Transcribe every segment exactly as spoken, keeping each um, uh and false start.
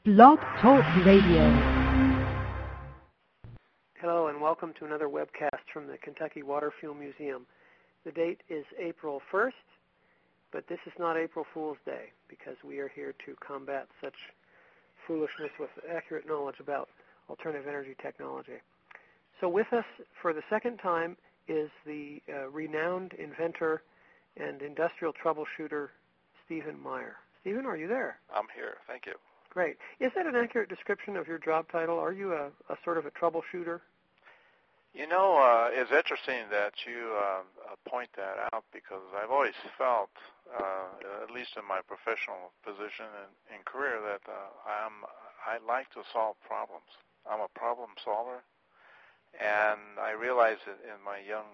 Blog Talk Radio. Hello and welcome to another webcast from the Kentucky Water Fuel Museum. The date is April first, but this is not April Fool's Day because we are here to combat such foolishness with accurate knowledge about alternative energy technology. So with us for the second time is the uh, renowned inventor and industrial troubleshooter, Stephen Meyer. Stephen, are you there? I'm here. Thank you. Great. Is that an accurate description of your job title? Are you a, a sort of a troubleshooter? You know, uh, it's interesting that you uh, point that out because I've always felt, uh, at least in my professional position and, and career, that uh, I'm, I like to solve problems. I'm a problem solver, and I realized that in my young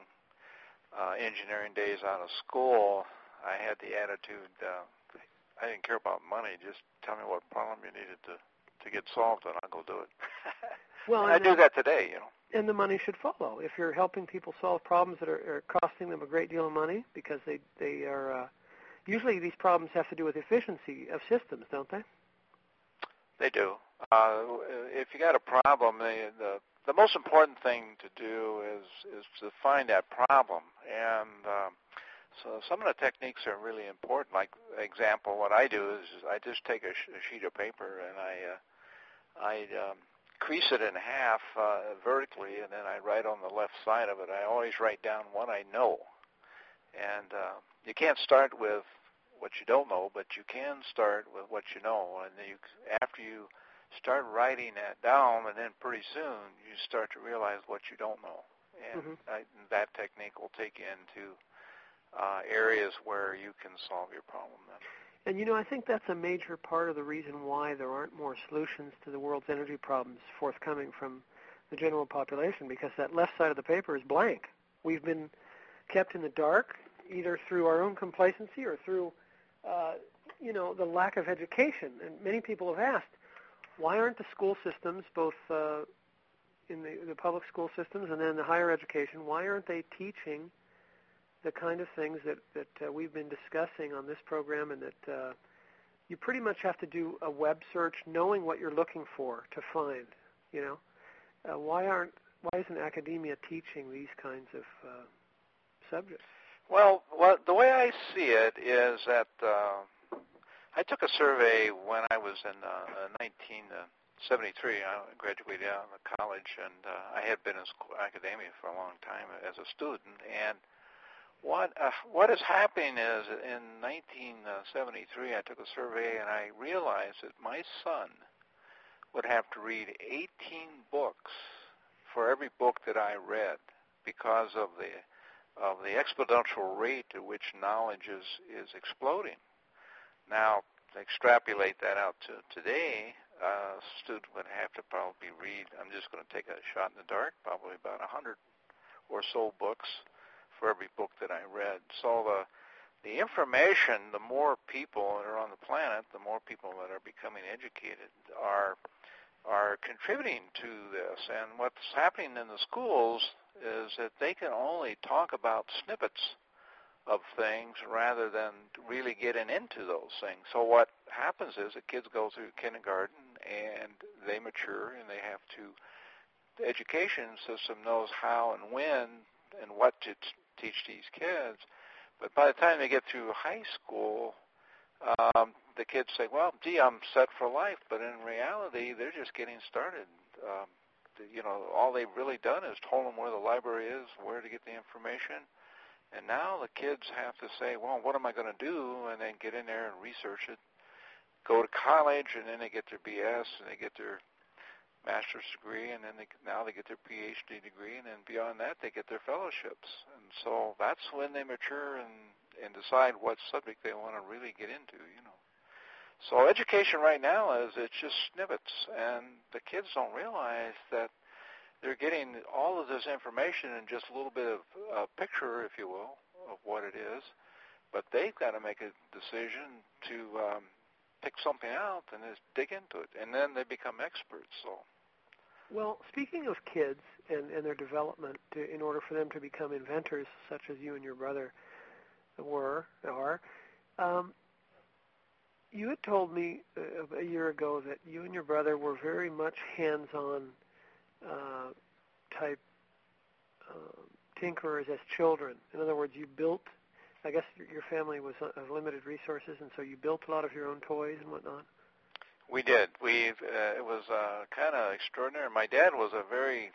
uh, engineering days out of school, I had the attitude, uh, I didn't care about money, just tell me what problem you needed to, to get solved, and I'll go do it. Well, and I do that today, you know. And the money should follow. If you're helping people solve problems that are, are costing them a great deal of money, because they they are uh, usually these problems have to do with efficiency of systems, don't they? They do. Uh, if you got a problem, the, the the most important thing to do is is to find that problem. And um, so some of the techniques are really important. Like example, what I do is I just take a, sh- a sheet of paper and I uh, I um, crease it in half uh, vertically, and then I write on the left side of it. I always write down what I know. And uh, you can't start with what you don't know, but you can start with what you know. And then you, after you start writing that down, and then pretty soon you start to realize what you don't know. And mm-hmm. I, that technique will take you into uh, areas where you can solve your problem then. And, you know, I think that's a major part of the reason why there aren't more solutions to the world's energy problems forthcoming from the general population, because that left side of the paper is blank. We've been kept in the dark, either through our own complacency or through, uh, you know, the lack of education. And many people have asked, why aren't the school systems, both uh, in the, the public school systems and then the higher education, why aren't they teaching the kind of things that, that uh, we've been discussing on this program, and that uh, you pretty much have to do a web search knowing what you're looking for to find, you know? Uh, why aren't, why isn't academia teaching these kinds of uh, subjects? Well, what, the way I see it is that uh, I took a survey when I was in uh, nineteen seventy-three. I graduated out of college, and uh, I had been in school, academia for a long time as a student, and What uh, what is happening is in nineteen seventy-three, I took a survey and I realized that my son would have to read eighteen books for every book that I read because of the of the exponential rate at which knowledge is, is exploding. Now, to extrapolate that out to today, uh, a student would have to probably read, I'm just going to take a shot in the dark, probably about one hundred or so books for every book that I read. So the the information, the more people that are on the planet, the more people that are becoming educated are are contributing to this. And what's happening in the schools is that they can only talk about snippets of things rather than really getting into those things. So what happens is that kids go through kindergarten and they mature and they have to, the education system knows how and when and what to t- teach these kids, but by the time they get through high school, um, the kids say, well, gee, I'm set for life, but in reality, they're just getting started. Um, the, you know, all they've really done is told them where the library is, where to get the information, and now the kids have to say, well, what am I going to do, and then get in there and research it, go to college, and then they get their B S, and they get their master's degree, and then they, now they get their P H D degree, and then beyond that they get their fellowships. And so that's when they mature and, and decide what subject they want to really get into, you know. So education right now is it's just snippets, and the kids don't realize that they're getting all of this information in just a little bit of a picture, if you will, of what it is, but they've got to make a decision to um, pick something out and just dig into it, and then they become experts. So. Well, speaking of kids and, and their development, to, in order for them to become inventors, such as you and your brother were, are, um, you had told me uh, a year ago that you and your brother were very much hands-on uh, type uh, tinkerers as children. In other words, you built, I guess your family was of limited resources, and so you built a lot of your own toys and whatnot? We did. We uh, it was uh, kind of extraordinary. My dad was a very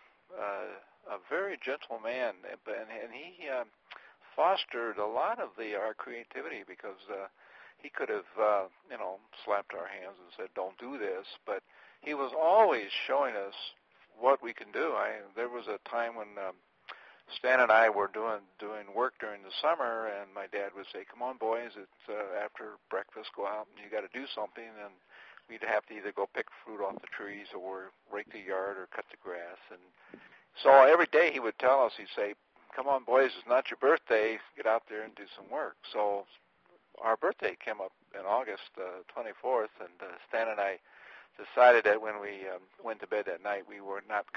uh, a very gentle man, and, and he uh, fostered a lot of the our creativity because uh, he could have uh, you know slapped our hands and said, "Don't do this," but he was always showing us what we can do. I there was a time when um, Stan and I were doing doing work during the summer, and my dad would say, "Come on, boys! It's uh, after breakfast. Go out and you got to do something." And we'd have to either go pick fruit off the trees or rake the yard or cut the grass. And so every day he would tell us, he'd say, "Come on, boys! It's not your birthday. Get out there and do some work." So our birthday came up in August uh, twenty-fourth, and uh, Stan and I decided that when we um, went to bed that night, we were not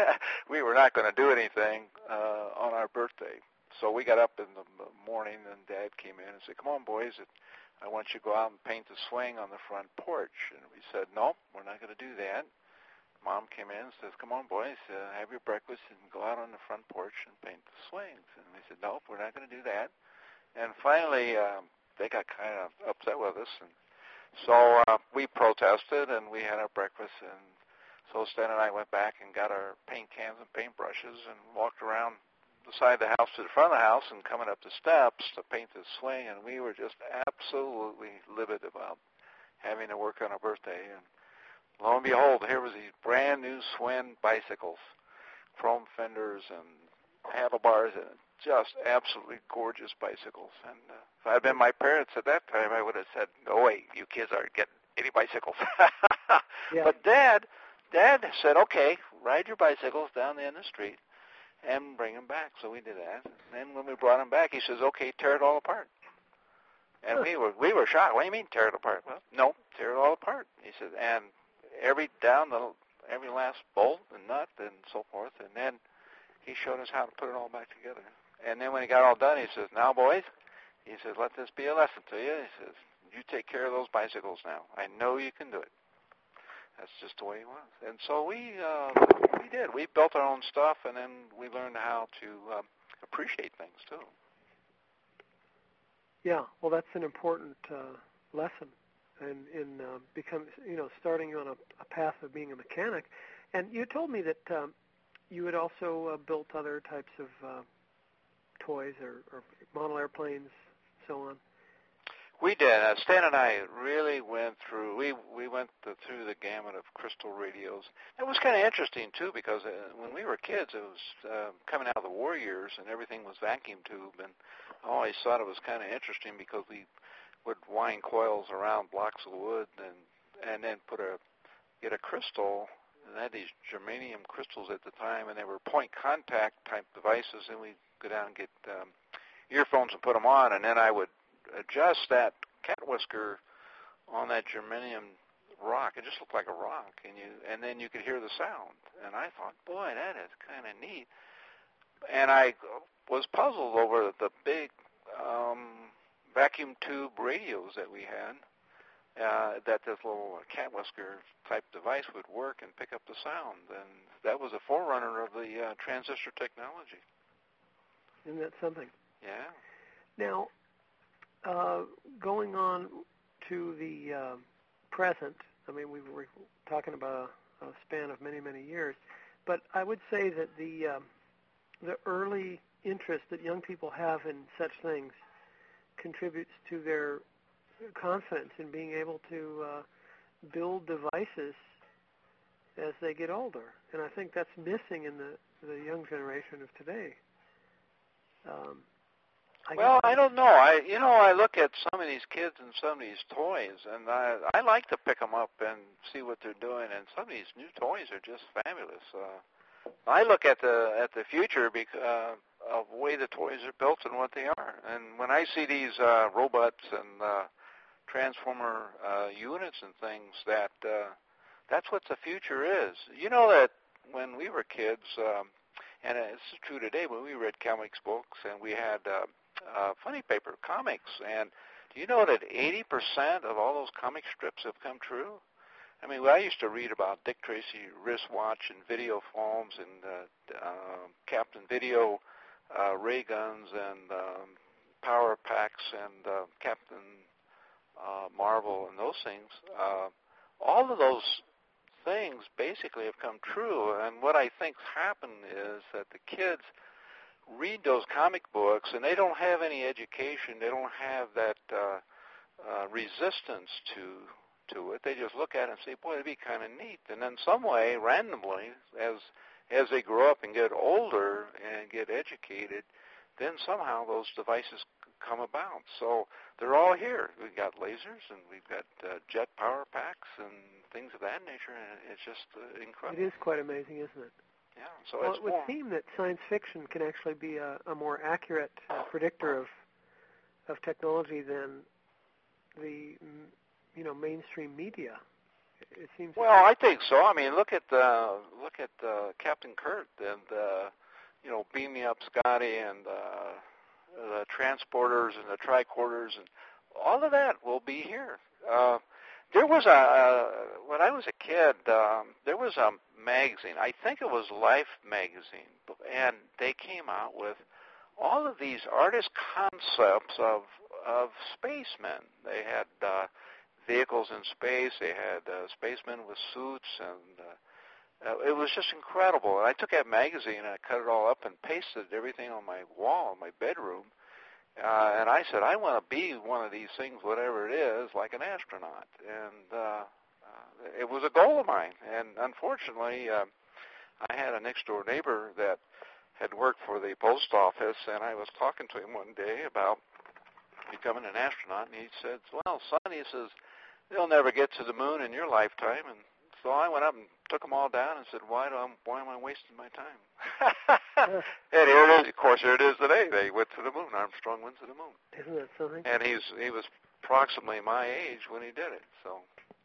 we were not going to do anything uh, on our birthday. So we got up in the morning, and Dad came in and said, "Come on, boys, it, I want you to go out and paint the swing on the front porch." And we said, "Nope, we're not going to do that." Mom came in and says, "Come on, boys, uh, have your breakfast and go out on the front porch and paint the swings." And we said, "Nope, we're not going to do that." And finally, um, they got kind of upset with us, and so uh, we protested, and we had our breakfast, and so Stan and I went back and got our paint cans and paintbrushes and walked around the side of the house to the front of the house and coming up the steps to paint the swing, and we were just absolutely livid about having to work on a birthday. And lo and behold, here was these brand new Schwinn bicycles, chrome fenders and handlebars, and just absolutely gorgeous bicycles. And uh, if I had been my parents at that time, I would have said, "No way, you kids aren't getting any bicycles." Yeah. But Dad, Dad said, "Okay, ride your bicycles down the end of the street and bring them back." So we did that. And then when we brought them back, he says, "Okay, tear it all apart." And we were we were shocked. "What do you mean tear it apart?" "Well, no, tear it all apart." He said, and every down the every last bolt and nut and so forth. And then he showed us how to put it all back together. And then when he got all done, he says, "Now, boys," he says, "let this be a lesson to you." He says, "You take care of those bicycles now. I know you can do it." That's just the way he was. And so we uh, we did. We built our own stuff, and then we learned how to um, appreciate things, too. Yeah, well, that's an important uh, lesson in, in uh, become, you know, starting you on a, a path of being a mechanic. And you told me that um, you had also uh, built other types of uh, toys or, or model airplanes, so on. We did. Uh, Stan and I really went through. We we went the, through the gamut of crystal radios. It was kind of interesting too, because uh, when we were kids, it was uh, coming out of the war years, and everything was vacuum tube. And I always thought it was kind of interesting because we would wind coils around blocks of wood, and and then put a get a crystal. And they had these germanium crystals at the time, and they were point contact type devices. And we'd go down and get um, earphones and put them on, and then I would adjust that cat whisker on that germanium rock. It just looked like a rock, and you and then you could hear the sound. And I thought, boy, that is kind of neat. And I was puzzled over the big um, vacuum tube radios that we had, uh, that this little cat whisker type device would work and pick up the sound. And that was a forerunner of the uh, transistor technology. Isn't that something? Yeah. Now, Uh, going on to the uh, present, I mean, we were talking about a, a span of many, many years, but I would say that the um, the early interest that young people have in such things contributes to their confidence in being able to uh, build devices as they get older, and I think that's missing in the the young generation of today. Um, I well, I don't know. I, you know, I look at some of these kids and some of these toys, and I, I like to pick them up and see what they're doing. And some of these new toys are just fabulous. Uh, I look at the at the future because uh, of the way the toys are built and what they are. And when I see these uh, robots and uh, transformer uh, units and things, that uh, that's what the future is. You know that when we were kids, um, and it's true today, when we read comics books and we had Uh, Uh, funny paper comics, and do Do you know that eighty percent of all those comic strips have come true? I mean, I used to read about Dick Tracy wristwatch and video foams and uh, uh, Captain Video uh, ray guns and um, power packs and uh, Captain uh, Marvel and those things. Uh, all of those things basically have come true. And what I think's happened is that the kids read those comic books and they don't have any education. They don't have that uh, uh, resistance to to it. They just look at it and say, boy, it'd be kind of neat. And then some way, randomly, as as they grow up and get older and get educated, then somehow those devices come about. So they're all here. We've got lasers and we've got uh, jet power packs and things of that nature, and it's just uh, incredible. It is quite amazing, isn't it? Yeah. So well, it's it would more. seem that science fiction can actually be a, a more accurate uh, predictor of of technology than the you know mainstream media. It seems. Well, I think so. I mean, look at uh, look at uh, Captain Kirk and uh, you know, Beam Me Up, Scotty, and uh, the transporters and the tricorders, and all of that will be here. Uh, there was a uh, when I was a kid, um, there was a magazine. I think it was Life magazine, and they came out with all of these artist concepts of of spacemen. They had uh, vehicles in space. They had uh, spacemen with suits, and uh, uh, it was just incredible. And I took that magazine and I cut it all up and pasted everything on my wall in my bedroom. Uh, and I said, I want to be one of these things, whatever it is, like an astronaut. And uh, uh, it was a goal of mine. And unfortunately, uh, I had a next-door neighbor that had worked for the post office, and I was talking to him one day about becoming an astronaut, and he said, well, son, he says, they'll never get to the moon in your lifetime. And so I went up and took them all down and said, why, do I, why am I wasting my time? And here it is. Of course, here it is today. They went to the moon. Armstrong went to the moon. Isn't that something? And he's he was approximately my age when he did it. So,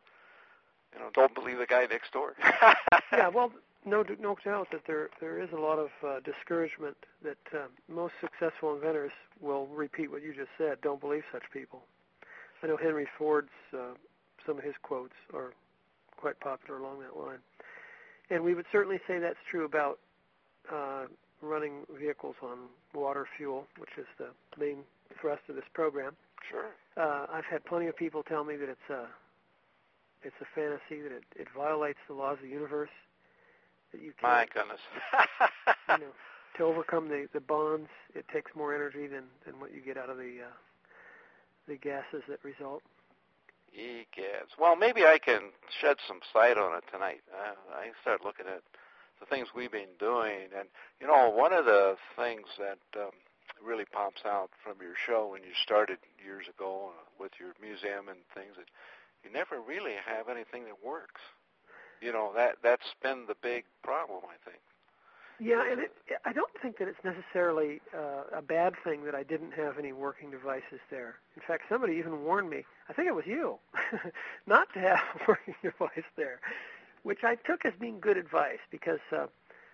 you know, don't believe the guy next door. Yeah, well, no no doubt that there there is a lot of uh, discouragement that uh, most successful inventors will repeat what you just said. Don't believe such people. I know Henry Ford's, uh, some of his quotes are quite popular along that line. And we would certainly say that's true about uh, running vehicles on water fuel, which is the main thrust of this program. Sure. Uh, I've had plenty of people tell me that it's a, it's a fantasy, that it, it violates the laws of the universe, that you can't, my goodness. you know, to overcome the, the bonds, it takes more energy than, than what you get out of the uh, the gases that result. E-gas. Well, maybe I can shed some light on it tonight. Uh, I start looking at the things we've been doing. And, you know, one of the things that um, really pops out from your show when you started years ago uh, with your museum and things, that you never really have anything that works. You know, that, that's been the big problem, I think. Yeah, and it, I don't think that it's necessarily uh, a bad thing that I didn't have any working devices there. In fact, somebody even warned me, I think it was you, not to have a working device there, which I took as being good advice, because uh,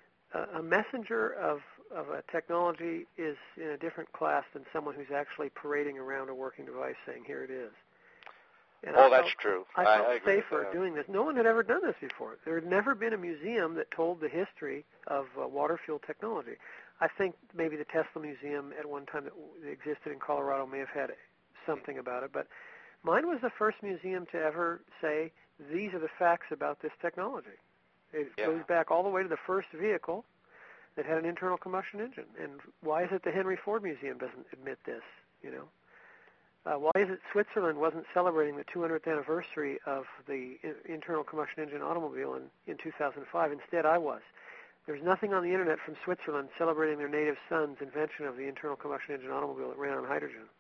a messenger of, of a technology is in a different class than someone who's actually parading around a working device saying, here it is. And oh, I that's felt, true. I felt I, I agree safer with that. doing this. No one had ever done this before. There had never been a museum that told the history of uh, water fuel technology. I think maybe the Tesla Museum at one time that existed in Colorado may have had something about it, but mine was the first museum to ever say, these are the facts about this technology. It yeah. goes back all the way to the first vehicle that had an internal combustion engine. And why is it the Henry Ford Museum doesn't admit this, you know? Uh, why is it Switzerland wasn't celebrating the two hundredth anniversary of the in- internal combustion engine automobile in, in two thousand five? Instead, I was. There's nothing on the Internet from Switzerland celebrating their native son's invention of the internal combustion engine automobile that ran on hydrogen.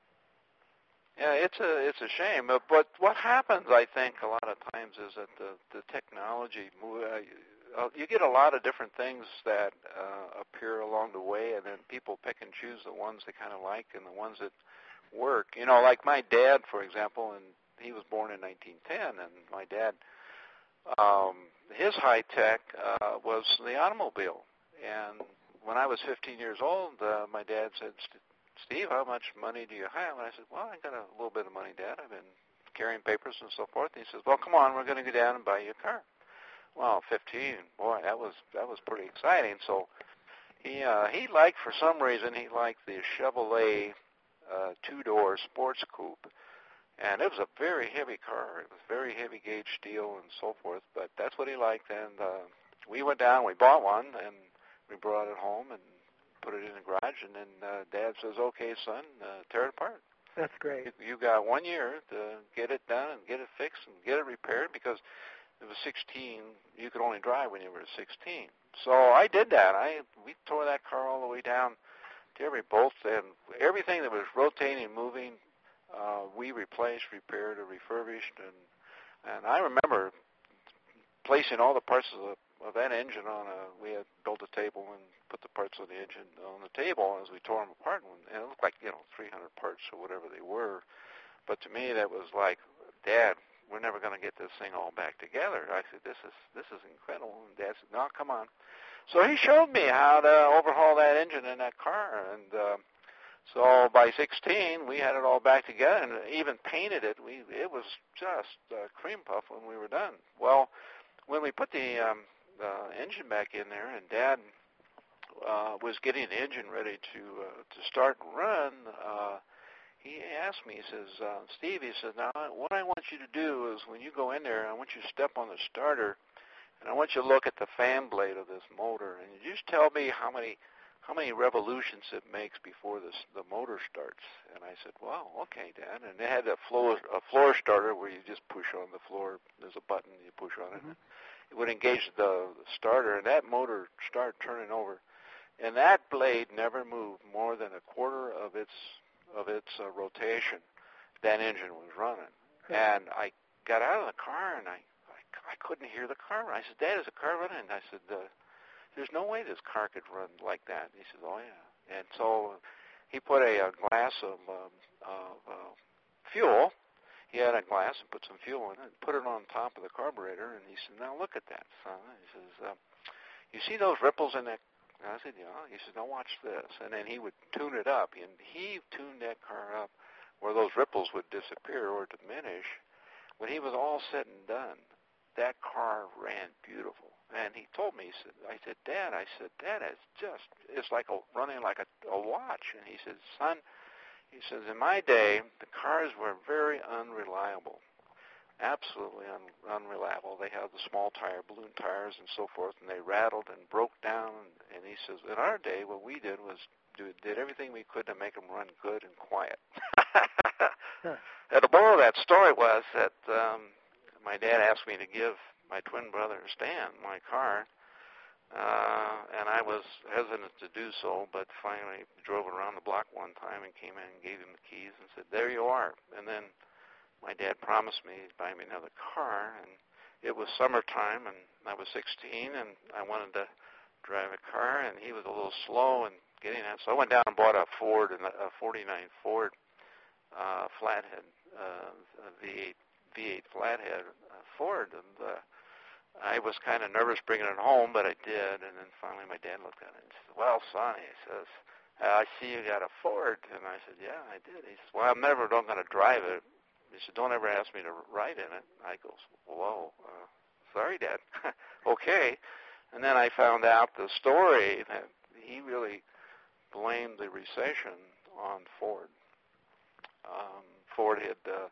Yeah, it's a it's a shame. Uh, but what happens, I think, a lot of times is that the, the technology, uh, you get a lot of different things that uh, appear along the way, and then people pick and choose the ones they kind of like and the ones that work. You know, like my dad, for example, and he was born in nineteen ten, and my dad, um, his high tech uh, was the automobile. And when I was fifteen years old, uh, my dad said, Steve, how much money do you have? And I said, well, I got a little bit of money, Dad. I've been carrying papers and so forth. And he says, well, come on, we're going to go down and buy you a car. Well, fifteen, boy, that was that was pretty exciting. So he uh, he liked, for some reason, he liked the Chevrolet uh, two-door sports coupe. And it was a very heavy car. It was very heavy gauge steel and so forth. But that's what he liked. And uh, we went down, we bought one, and we brought it home and put it in the garage. And then uh, Dad says, okay, son, uh, tear it apart. That's great. You, you got one year to get it done and get it fixed and get it repaired, because it was sixteen. You could only drive when you were sixteen. So I did that. I we tore that car all the way down to every bolt, and everything that was rotating, moving, uh, we replaced, repaired, or refurbished. And and I remember placing all the parts of, the, of that engine on a. We had built a table and put the parts of the engine on the table as we tore them apart, and it looked like, you know, three hundred parts or whatever they were. But to me, that was like, Dad, we're never going to get this thing all back together. I said, this is this is incredible. And Dad said, no, come on. So he showed me how to overhaul that engine in that car. And uh, so by sixteen, we had it all back together and even painted it. We It was just uh, cream puff when we were done. Well, when we put the, um, the engine back in there, and Dad uh, was getting the engine ready to, uh, to start and run, uh, he asked me, he says, uh, Steve, he says, now what I want you to do is when you go in there, I want you to step on the starter, and I want you to look at the fan blade of this motor, and you just tell me how many how many revolutions it makes before this, the motor starts. And I said, well, okay, Dad. And it had a floor, a floor starter where you just push on the floor. There's a button, you push on it. Mm-hmm. It would engage the starter, and that motor started turning over. And that blade never moved more than a quarter of its of its uh, rotation. That engine was running. Okay. And I got out of the car, and I, I, I couldn't hear the car. I said, Dad, is the car running? And I said, uh, there's no way this car could run like that. And he said, oh, yeah. And so he put a, a glass of, um, of uh, fuel. He had a glass and put some fuel in it and put it on top of the carburetor. And he said, now look at that, son. He says, uh, you see those ripples in that? And I said, yeah. He said, now watch this. And then he would tune it up. And he tuned that car up where those ripples would disappear or diminish. When he was all said and done, that car ran beautiful. And he told me, he said, I said, Dad, I said, Dad, it's just, it's like a, running like a, a watch. And he said, son, he says, in my day, the cars were very unreliable. Absolutely un, unreliable. They had the small tire, balloon tires, and so forth, and they rattled and broke down. And he says, in our day, what we did was do, did everything we could to make them run good and quiet. huh. And the moral of that story was that um, my dad asked me to give my twin brother Stan my car, uh, and I was hesitant to do so, but finally drove around the block one time and came in and gave him the keys and said, there you are. And then my dad promised me he'd buy me another car, and it was summertime, and I was sixteen, and I wanted to drive a car, and he was a little slow in getting that. So I went down and bought a Ford, a forty-nine Ford uh, flathead, uh, a V eight, V eight flathead uh, Ford, and uh, I was kind of nervous bringing it home, but I did, and then finally my dad looked at it and said, well, son, he says, I see you got a Ford, and I said, yeah, I did. He says, well, I'm never going to drive it. He said, don't ever ask me to ride in it. I go, whoa, uh, sorry, Dad. Okay. And then I found out the story that he really blamed the recession on Ford. Um, Ford had uh,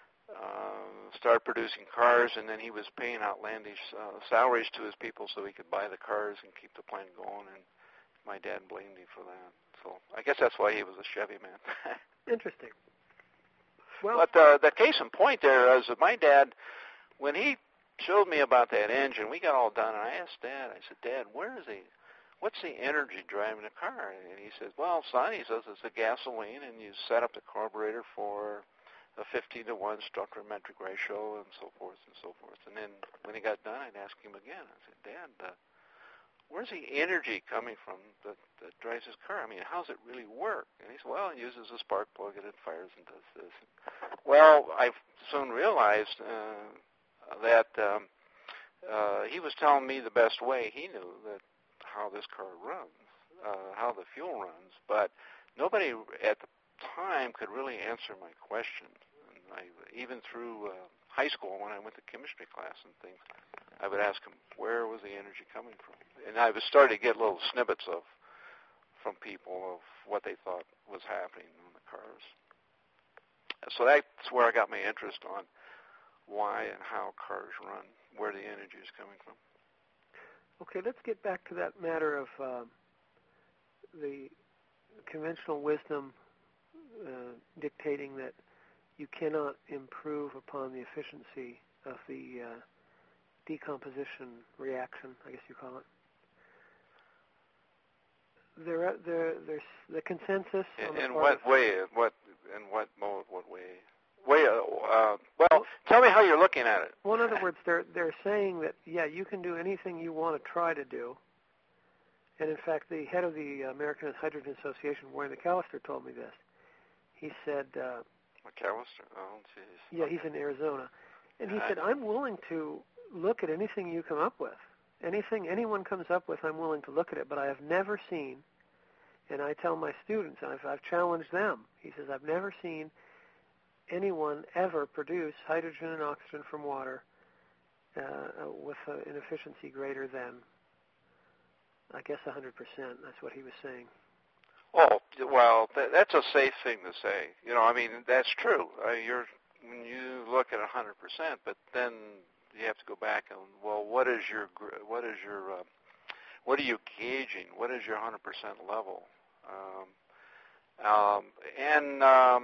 uh, started producing cars, and then he was paying outlandish uh, salaries to his people so he could buy the cars and keep the plant going, and my dad blamed him for that. So I guess that's why he was a Chevy man. Interesting. Well, but uh, the case in point there is that my dad, when he showed me about that engine, we got all done, and I asked Dad, I said, Dad, where is he? What's the energy driving the car? And he says, well, son, he says it's the gasoline, and you set up the carburetor for a fifteen to one stoichiometric ratio and so forth and so forth. And then when he got done, I'd ask him again. I said, Dad, uh, where's the energy coming from that, that drives his car? I mean, how's it really work? And he said, well, it uses a spark plug and it fires and does this. Well, I soon realized uh, that um, uh, he was telling me the best way he knew that how this car runs, uh, how the fuel runs. But nobody at the time could really answer my question. And I, even through uh, high school, when I went to chemistry class and things, I would ask them, where was the energy coming from? And I was starting to get little snippets of from people of what they thought was happening in the cars. So that's where I got my interest on why and how cars run, where the energy is coming from. Okay, let's get back to that matter of uh, the conventional wisdom uh, dictating that you cannot improve upon the efficiency of the uh, decomposition reaction, I guess you call it. There, there, there's the consensus. In, the in what of, way? What? In what mode? What way? Way? Uh, uh, well, tell me how you're looking at it. Well, in other words, they're they're saying that yeah, you can do anything you want to try to do. And in fact, the head of the American Hydrogen Association, Warren McAllister, told me this. He said, uh, McAllister. Oh, jeez. Yeah, he's in Arizona, and he I, said, I'm willing to look at anything you come up with. Anything anyone comes up with, I'm willing to look at it, but I have never seen, and I tell my students, and I've, I've challenged them, he says, I've never seen anyone ever produce hydrogen and oxygen from water uh, with uh, an efficiency greater than, I guess, one hundred percent. That's what he was saying. Oh, well, th- that's a safe thing to say. You know, I mean, that's true. Uh, you're when you look at one hundred percent, but then you have to go back and, well, what is your, what is your, uh, what are you gauging? What is your one hundred percent level? Um, um, and um,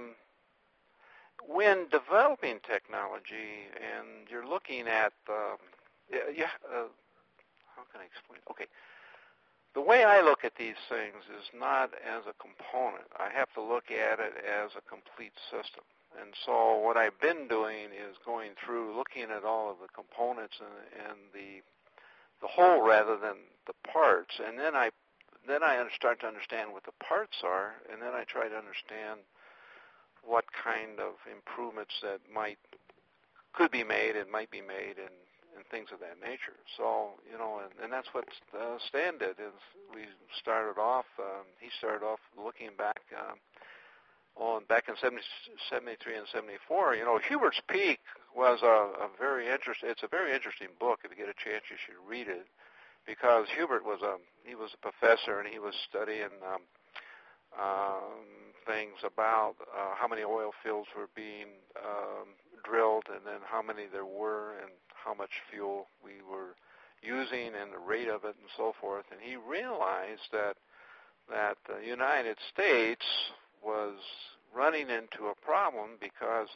when developing technology and you're looking at, um, yeah, uh, how can I explain? Okay. The way I look at these things is not as a component. I have to look at it as a complete system. And so what I've been doing is going through, looking at all of the components and, and the the whole rather than the parts. And then I then I start to understand what the parts are, and then I try to understand what kind of improvements that might could be made and might be made and, and things of that nature. So, you know, and, and that's what uh, Stan did. Is we started off, um, he started off looking back um, on back in seventy, seventy-three and seventy-four. You know, Hubert's Peak was a, a very interesting, it's a very interesting book. If you get a chance, you should read it, because Hubert was a, he was a professor, and he was studying um, um, things about uh, how many oil fields were being um, drilled, and then how many there were, and how much fuel we were using, and the rate of it, and so forth. And he realized that that the United States was running into a problem because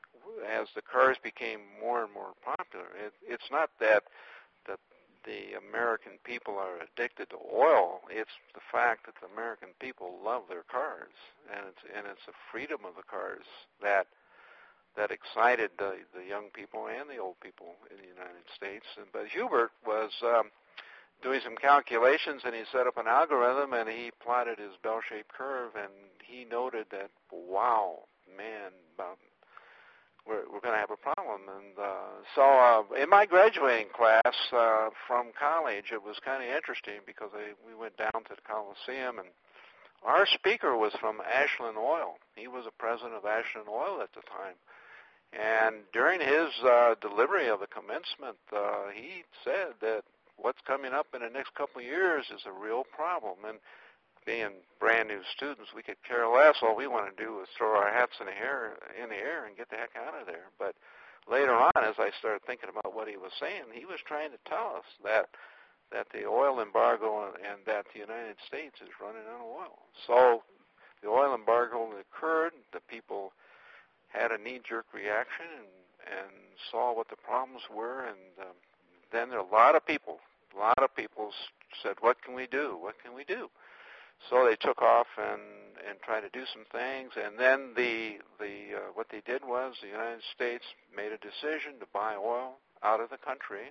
as the cars became more and more popular, it, it's not that that the American people are addicted to oil. It's the fact that the American people love their cars, and it's and it's the freedom of the cars that that excited the, the young people and the old people in the United States. And, but Hubert was um, doing some calculations, and he set up an algorithm, and he plotted his bell-shaped curve, and he noted that, wow, man, about, we're, we're going to have a problem. And uh, so uh, in my graduating class uh, from college, it was kind of interesting because I, we went down to the Coliseum, and our speaker was from Ashland Oil. He was the president of Ashland Oil at the time. And during his uh, delivery of the commencement, uh, he said that what's coming up in the next couple of years is a real problem. And being brand new students, we could care less. All we want to do is throw our hats in the air, in the air and get the heck out of there. But later on, as I started thinking about what he was saying, he was trying to tell us that that the oil embargo and, and that the United States is running out of oil. So the oil embargo occurred. The people had a knee-jerk reaction and, and saw what the problems were, and um, then there, a lot of people, a lot of people said, what can we do? What can we do? So they took off and, and tried to do some things, and then the, the uh, what they did was the United States made a decision to buy oil out of the country,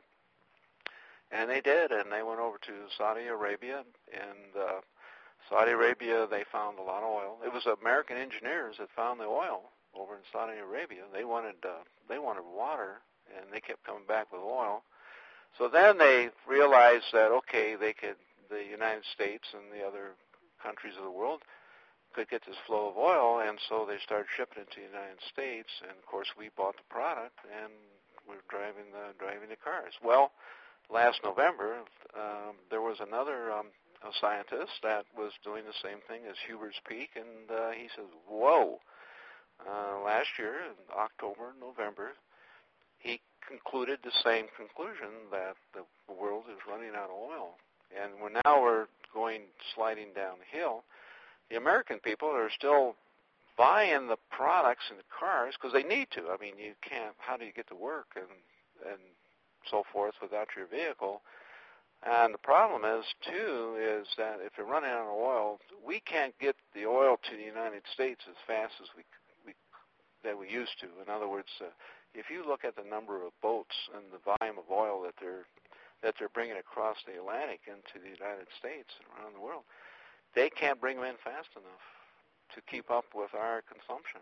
and they did, and they went over to Saudi Arabia, and uh, Saudi Arabia, they found a lot of oil. It was American engineers that found the oil over in Saudi Arabia. They wanted uh, they wanted water, and they kept coming back with oil. So then they realized that, okay, they could, the United States and the other countries of the world could get this flow of oil, and so they started shipping it to the United States, and of course we bought the product, and we're driving the driving the cars. Well, last November, um, there was another um, a scientist that was doing the same thing as Huber's Peak, and uh, he says, whoa, uh, last year, in October, November, he concluded the same conclusion, that the world is running out of oil. And we're now we're going sliding downhill. The American people are still buying the products in the cars because they need to. I mean, you can't, how do you get to work and, and so forth without your vehicle? And the problem is, too, is that if you're running out of oil, we can't get the oil to the United States as fast as we, we that we used to. In other words, uh, if you look at the number of boats and the volume of oil that they're that they're bringing across the Atlantic into the United States and around the world, they can't bring them in fast enough to keep up with our consumption.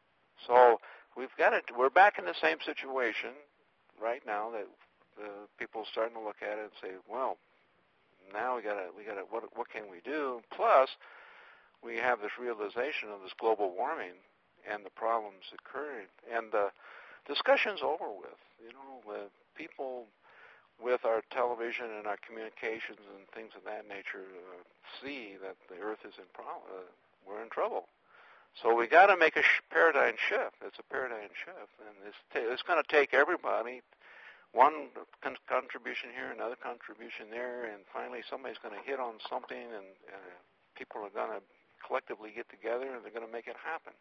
So we've got it. We're back in the same situation right now that the people are starting to look at it and say, well, now we got to, we got to, what, what can we do? Plus, we have this realization of this global warming and the problems occurring, and the discussion's over with. You know, the people with our television and our communications and things of that nature uh, see that the Earth is in problem. Uh, we're in trouble. So we got to make a sh- paradigm shift. It's a paradigm shift, and it's, t- it's going to take everybody, one con- contribution here, another contribution there, and finally somebody's going to hit on something, and uh, people are going to collectively get together, and they're going to make it happen.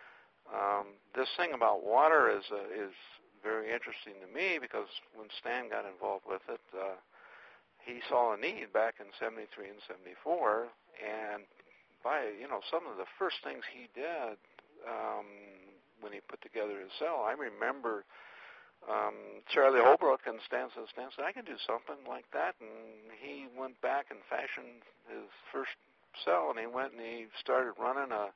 Um, this thing about water is uh, is very interesting to me because when Stan got involved with it, uh, he saw a need back in seventy-three and seventy-four, and by, you know, some of the first things he did um, when he put together his cell, I remember um, Charlie Holbrook and Stan said, Stan said, I can do something like that, and he went back and fashioned his first cell, and he went and he started running a,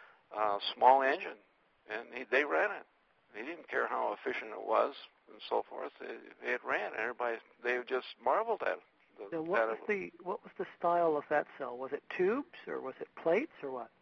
a small engine, and he, they ran it. He didn't care how efficient it was and so forth. It, it ran. Everybody, they just marveled at it. The, now, what was the what was the style of that cell? Was it tubes or was it plates or what?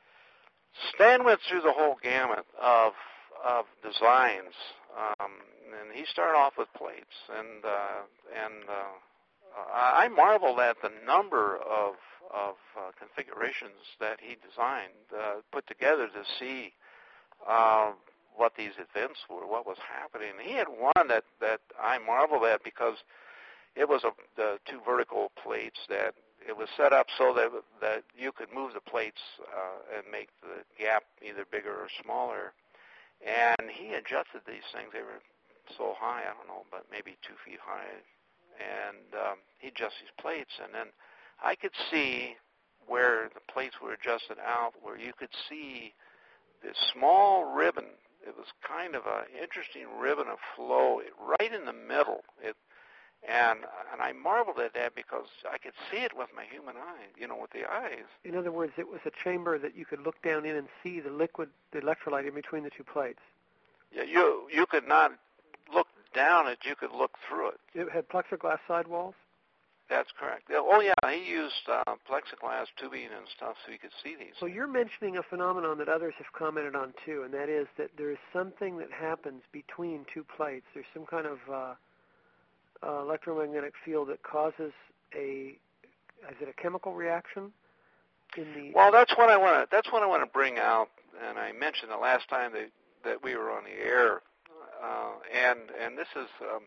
Stan went through the whole gamut of of designs, um, and he started off with plates. And uh, and uh, I marveled at the number of of uh, configurations that he designed, uh, put together to see. Uh, what these events were, what was happening. He had one that, that I marveled at because it was a, the two vertical plates that it was set up so that that you could move the plates uh, and make the gap either bigger or smaller. And he adjusted these things. They were so high, I don't know, but maybe two feet high. And um, he adjusted these plates, and then I could see where the plates were adjusted out, where you could see this small ribbon. It was kind of an interesting ribbon of flow right in the middle. It, and and I marveled at that because I could see it with my human eye, you know, with the eyes. In other words, it was a chamber that you could look down in and see the liquid, the electrolyte in between the two plates. Yeah, you you could not look down it, you could look through it. It had plexiglass sidewalls? That's correct. Oh, yeah, he used uh, plexiglass tubing and stuff so you could see these. So you're mentioning a phenomenon that others have commented on, too, and that is that there is something that happens between two plates. There's some kind of uh, uh, electromagnetic field that causes a, is it a chemical reaction? In the well, that's what I want to. That's what I want to bring out, and I mentioned the last time that that we were on the air, uh, and and this is. Um,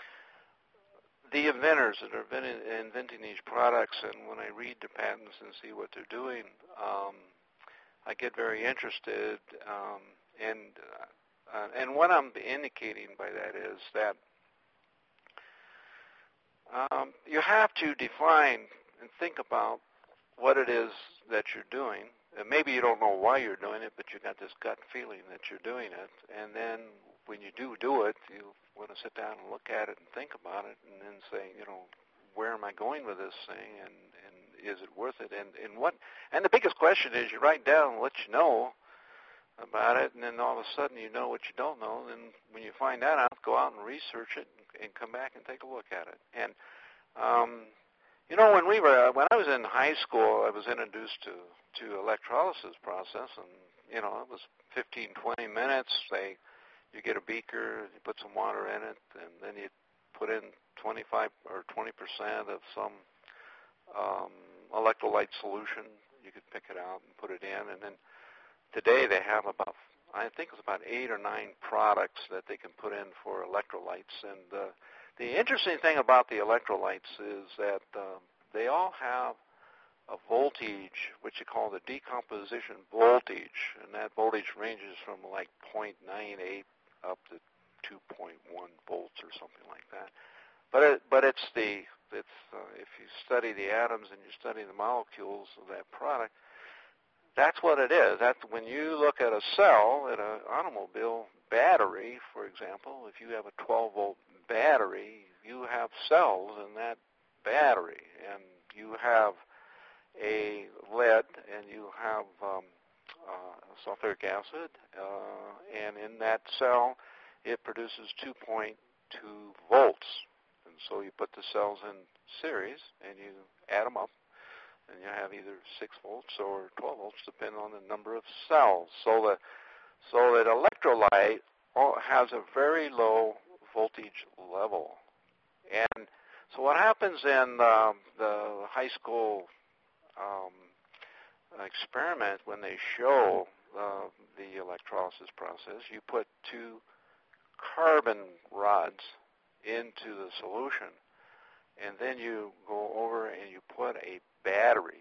The inventors that are inventing these products, and when I read the patents and see what they're doing, um, I get very interested. Um, and uh, and what I'm indicating by that is that um, you have to define and think about what it is that you're doing. And maybe you don't know why you're doing it, but you got this gut feeling that you're doing it. And then when you do do it, you want to sit down and look at it and think about it, and then say, you know, where am I going with this thing, and, and is it worth it? And, and what? And the biggest question is you write down what you know about it, and then all of a sudden you know what you don't know. And when you find that out, go out and research it and come back and take a look at it. And um, You know, when we were when I was in high school, I was introduced to to electrolysis process, and you know, it was fifteen, twenty minutes. They you get a beaker, you put some water in it, and then you put in twenty-five or twenty percent of some um, electrolyte solution. You could pick it out and put it in, and then today they have about I think it's about eight or nine products that they can put in for electrolytes. And uh, the interesting thing about the electrolytes is that uh, they all have a voltage, which you call the decomposition voltage, and that voltage ranges from like zero point nine eight up to two point one volts or something like that. But it, but it's the it's uh, if you study the atoms and you study the molecules of that product, that's what it is. That's when you look at a cell in an automobile battery, for example. If you have a twelve volt battery, you have cells in that battery, and you have a lead, and you have um, uh, sulfuric acid, uh, and in that cell, it produces two point two volts. And so you put the cells in series, and you add them up, and you have either six volts or twelve volts, depending on the number of cells. So that so that electrolyte has a very low voltage level. And so what happens in um, the high school um, experiment when they show uh, the electrolysis process, you put two carbon rods into the solution, and then you go over and you put a battery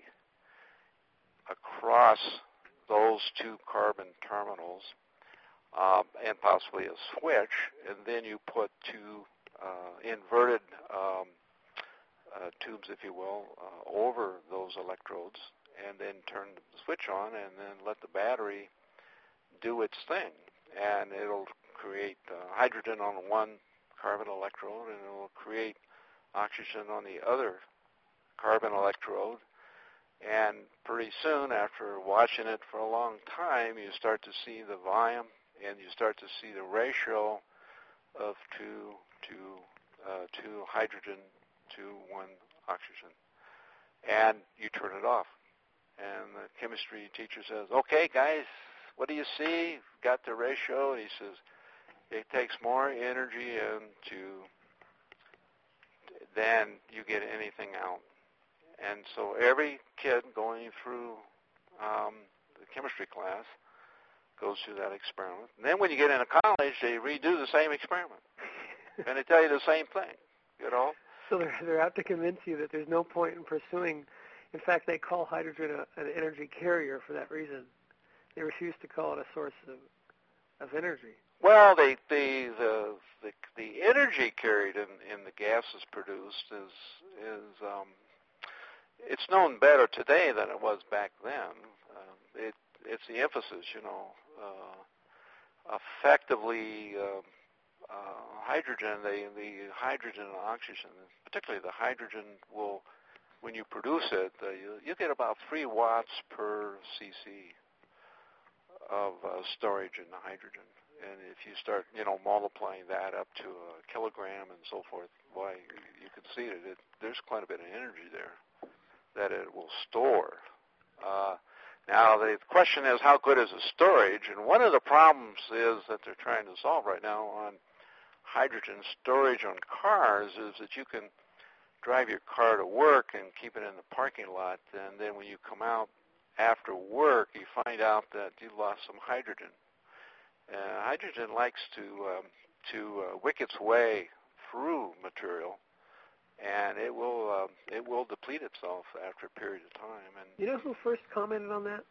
across those two carbon terminals, uh, and possibly a switch, and then you put two uh, inverted um, uh, tubes, if you will, uh, over those electrodes, and then turn the switch on, and then let the battery do its thing, and it'll create uh, hydrogen on one carbon electrode, and it'll create oxygen on the other carbon electrode. And pretty soon, after watching it for a long time, you start to see the volume, and you start to see the ratio of two to uh, two hydrogen to one oxygen. And you turn it off. And the chemistry teacher says, "Okay, guys, what do you see? Got the ratio?" And he says, "It takes more energy in to than you get anything out." And so every kid going through um, the chemistry class goes through that experiment. And then when you get into college, they redo the same experiment. And they tell you the same thing, you know? So they're, they're out to convince you that there's no point in pursuing. In fact, they call hydrogen a, an energy carrier for that reason. They refuse to call it a source of, of energy. Well, the the the the, the energy carried in, in the gases produced is is um, it's known better today than it was back then. Uh, it it's the emphasis, you know. Uh, effectively, uh, uh, hydrogen, the the hydrogen and oxygen, particularly the hydrogen, will when you produce it, uh, you you get about three watts per cc of uh, storage in the hydrogen. And if you start, you know, multiplying that up to a kilogram and so forth, why, you can see that it, there's quite a bit of energy there that it will store. Uh, now, the question is, how good is the storage? And one of the problems is that they're trying to solve right now on hydrogen storage on cars is that you can drive your car to work and keep it in the parking lot, and then when you come out after work, you find out that you lost some hydrogen. Uh, hydrogen likes to um, to uh, wick its way through material, and it will uh, it will deplete itself after a period of time. And you know who first commented on that?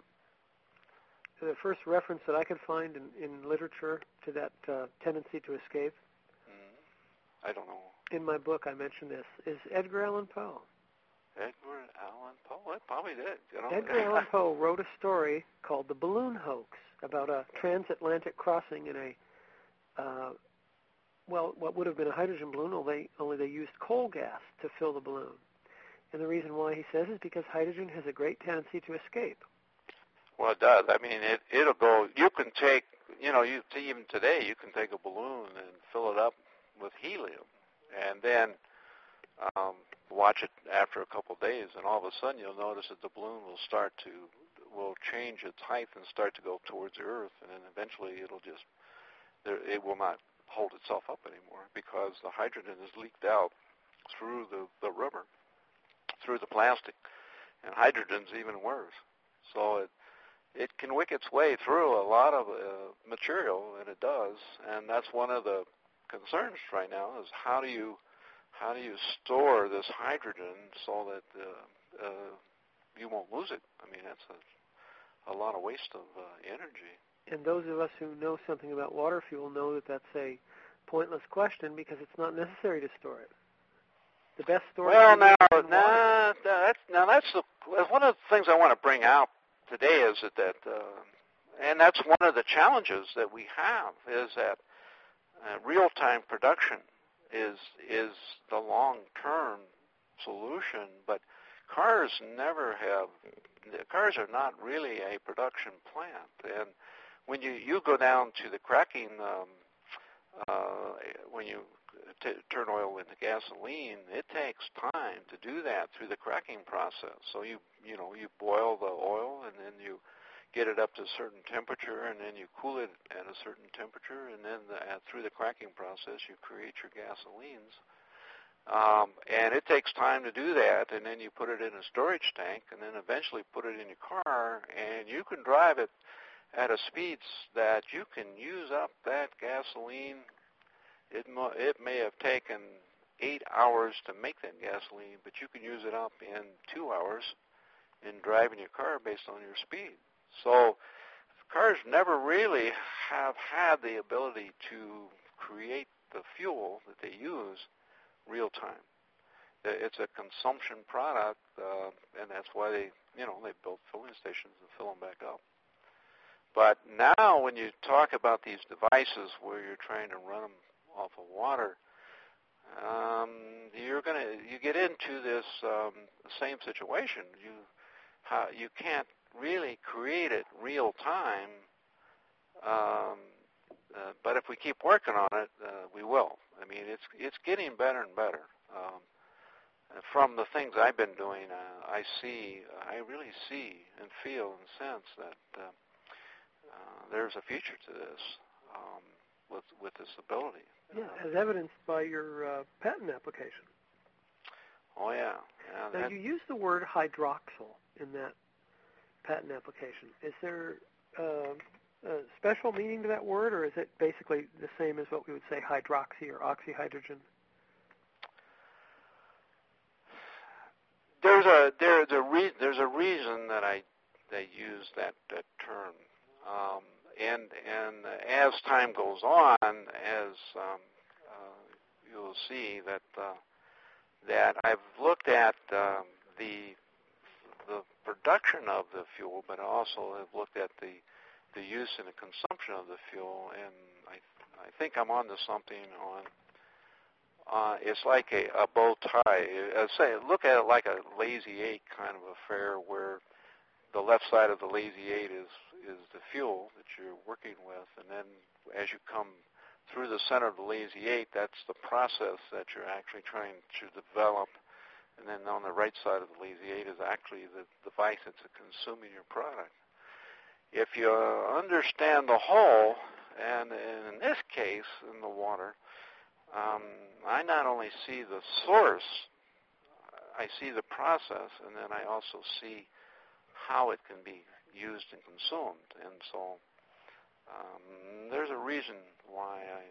The first reference that I could find in, in literature to that uh, tendency to escape. Mm, I don't know. In my book, I mentioned this is Edgar Allan Poe. Edgar Allan Poe? It probably did. You know? Edgar Allan Poe wrote a story called The Balloon Hoax about a transatlantic crossing in a, uh, well, what would have been a hydrogen balloon, only, only they used coal gas to fill the balloon. And the reason why, he says, is because hydrogen has a great tendency to escape. Well, it does. I mean, it, it'll go, you can take, you know, you even today, you can take a balloon and fill it up with helium. And then um, watch it after a couple of days, and all of a sudden you'll notice that the balloon will start to will change its height and start to go towards the Earth, and then eventually it'll just there, it will not hold itself up anymore because the hydrogen is leaked out through the, the rubber, through the plastic, and hydrogen's even worse. So it it can wick its way through a lot of uh, material, and it does, and that's one of the concerns right now is how do you how do you store this hydrogen so that uh, uh, you won't lose it? I mean, that's a, a lot of waste of uh, energy. And those of us who know something about water fuel know that that's a pointless question because it's not necessary to store it. The best storage. Well, now, is now, that's, now that's the, one of the things I want to bring out today is that, that uh, and that's one of the challenges that we have is that uh, real-time production is is the long-term solution, but cars never have. Cars are not really a production plant, and when you, you go down to the cracking, um, uh, when you t- turn oil into gasoline, it takes time to do that through the cracking process. So you you know you boil the oil and then you get it up to a certain temperature, and then you cool it at a certain temperature, and then the, uh, through the cracking process you create your gasolines. Um, and it takes time to do that, and then you put it in a storage tank, and then eventually put it in your car, and you can drive it at a speeds that you can use up that gasoline. It, mo- it may have taken eight hours to make that gasoline, but you can use it up in two hours in driving your car based on your speed. So cars never really have had the ability to create the fuel that they use real time. It's a consumption product, uh, and that's why they, you know, they built filling stations and fill them back up. But now when you talk about these devices where you're trying to run them off of water, um, you're gonna you get into this um, same situation. You how, you can't really create it real time, um, uh, but if we keep working on it, uh, we will. I mean, it's it's getting better and better. Um, from the things I've been doing, uh, I see, I really see and feel and sense that uh, uh, there's a future to this um, with with this ability. Yeah, as evidenced by your uh, patent application. Oh yeah. yeah now you use the word hydroxyl in that patent application. Is there uh, a special meaning to that word, or is it basically the same as what we would say hydroxy or oxyhydrogen? There's a there's a re- there's a reason that I they use that, that term, um, and and as time goes on, as um, uh, you'll see that uh, that I've looked at um, the the production of the fuel, but I also have looked at the the use and the consumption of the fuel, and I I think I'm onto something on. Uh, it's like a, a bow tie. Uh, say, look at it like a lazy eight kind of affair, where the left side of the lazy eight is is the fuel that you're working with, and then as you come through the center of the lazy eight, that's the process that you're actually trying to develop. And then on the right side of the lazy eight is actually the device that's consuming your product. If you understand the whole, and in this case, in the water, um, I not only see the source, I see the process, and then I also see how it can be used and consumed. And so um, there's a reason why I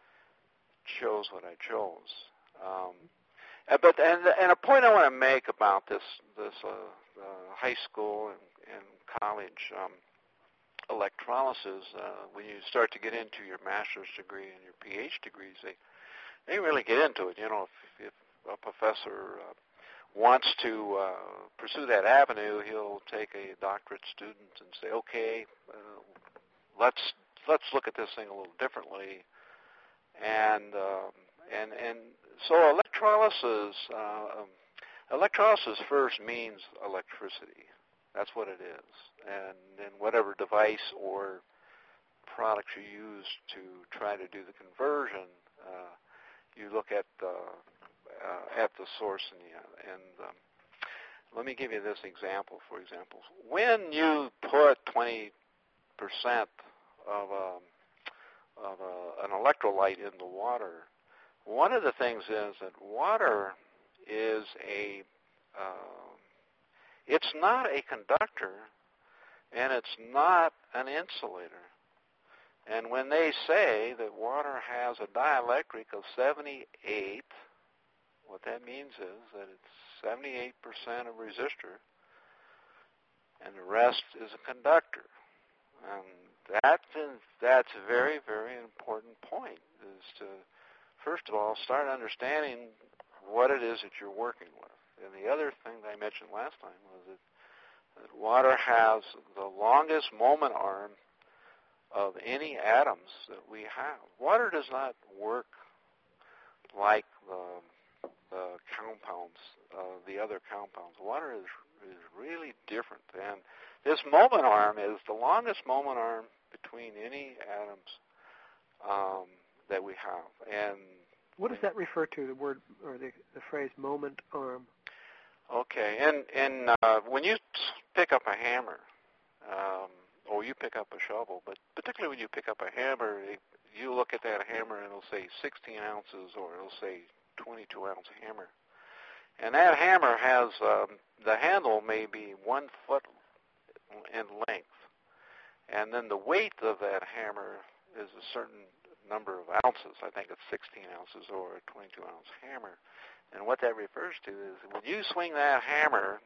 chose what I chose. Um, But and and a point I want to make about this this uh, uh, high school and, and college um, electrolysis, uh, when you start to get into your master's degree and your PhD degrees, they they really get into it. You know, if, if a professor uh, wants to uh, pursue that avenue, he'll take a doctorate student and say, okay, uh, let's let's look at this thing a little differently, and um, and and. So electrolysis, uh, um, electrolysis first means electricity. That's what it is. And then whatever device or product you use to try to do the conversion, uh, you look at uh, uh, at the source in the end. And um, let me give you this example, for example. When you put twenty percent of, a, of a, an electrolyte in the water, one of the things is that water is a, uh, it's not a conductor, and it's not an insulator. And when they say that water has a dielectric of seventy-eight, what that means is that it's seventy-eight percent of resistor, and the rest is a conductor. And that is, that's a very, very important point, is to, first of all, start understanding what it is that you're working with. And the other thing that I mentioned last time was that, that water has the longest moment arm of any atoms that we have. Water does not work like the, the compounds, uh, the other compounds. Water is, is really different. And this moment arm is the longest moment arm between any atoms um, that we have. And what does that refer to, the word or the, the phrase moment arm? Okay, and, and uh, when you pick up a hammer, um, or you pick up a shovel, but particularly when you pick up a hammer, it, you look at that hammer and it'll say sixteen ounces, or it'll say twenty-two ounce hammer. And that hammer has, um, the handle may be one foot in length. And then the weight of that hammer is a certain number of ounces. I think it's sixteen ounces or a twenty-two ounce hammer. And what that refers to is when you swing that hammer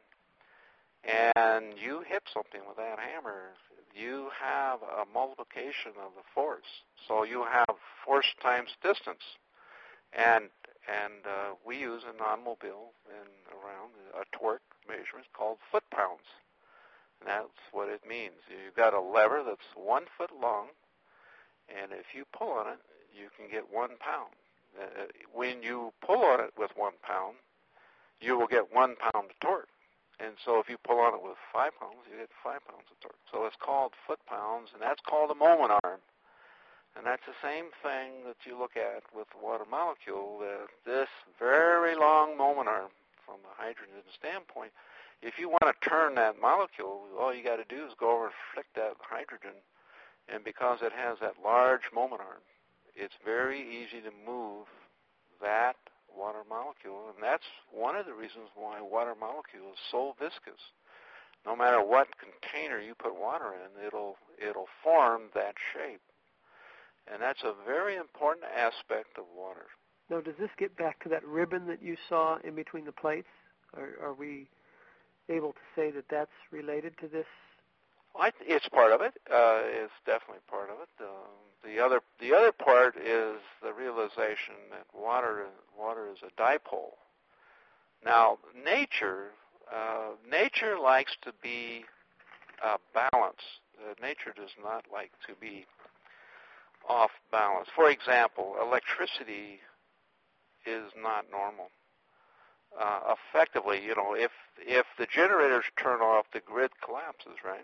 and you hit something with that hammer, you have a multiplication of the force. So you have force times distance. And and uh, we use in automobile and around a torque measurement called foot-pounds. And that's what it means. You've got a lever that's one foot long, and if you pull on it, you can get one pound. Uh, when you pull on it with one pound, you will get one pound of torque. And so if you pull on it with five pounds, you get five pounds of torque. So it's called foot-pounds, and that's called a moment arm. And that's the same thing that you look at with the water molecule, uh, this very long moment arm from the hydrogen standpoint. If you want to turn that molecule, all you got to do is go over and flick that hydrogen. And because it has that large moment arm, it's very easy to move that water molecule. And that's one of the reasons why water molecule is so viscous. No matter what container you put water in, it'll it'll form that shape. And that's a very important aspect of water. Now, does this get back to that ribbon that you saw in between the plates? Are, are we able to say that that's related to this? Well, I th- it's part of it. Uh, it's definitely part of it. Um, the other the other part is the realization that water water is a dipole. Now, nature uh, nature likes to be uh, balanced. Uh, nature does not like to be off balance. For example, electricity is not normal. Uh, effectively, you know, if if the generators turn off, the grid collapses, right?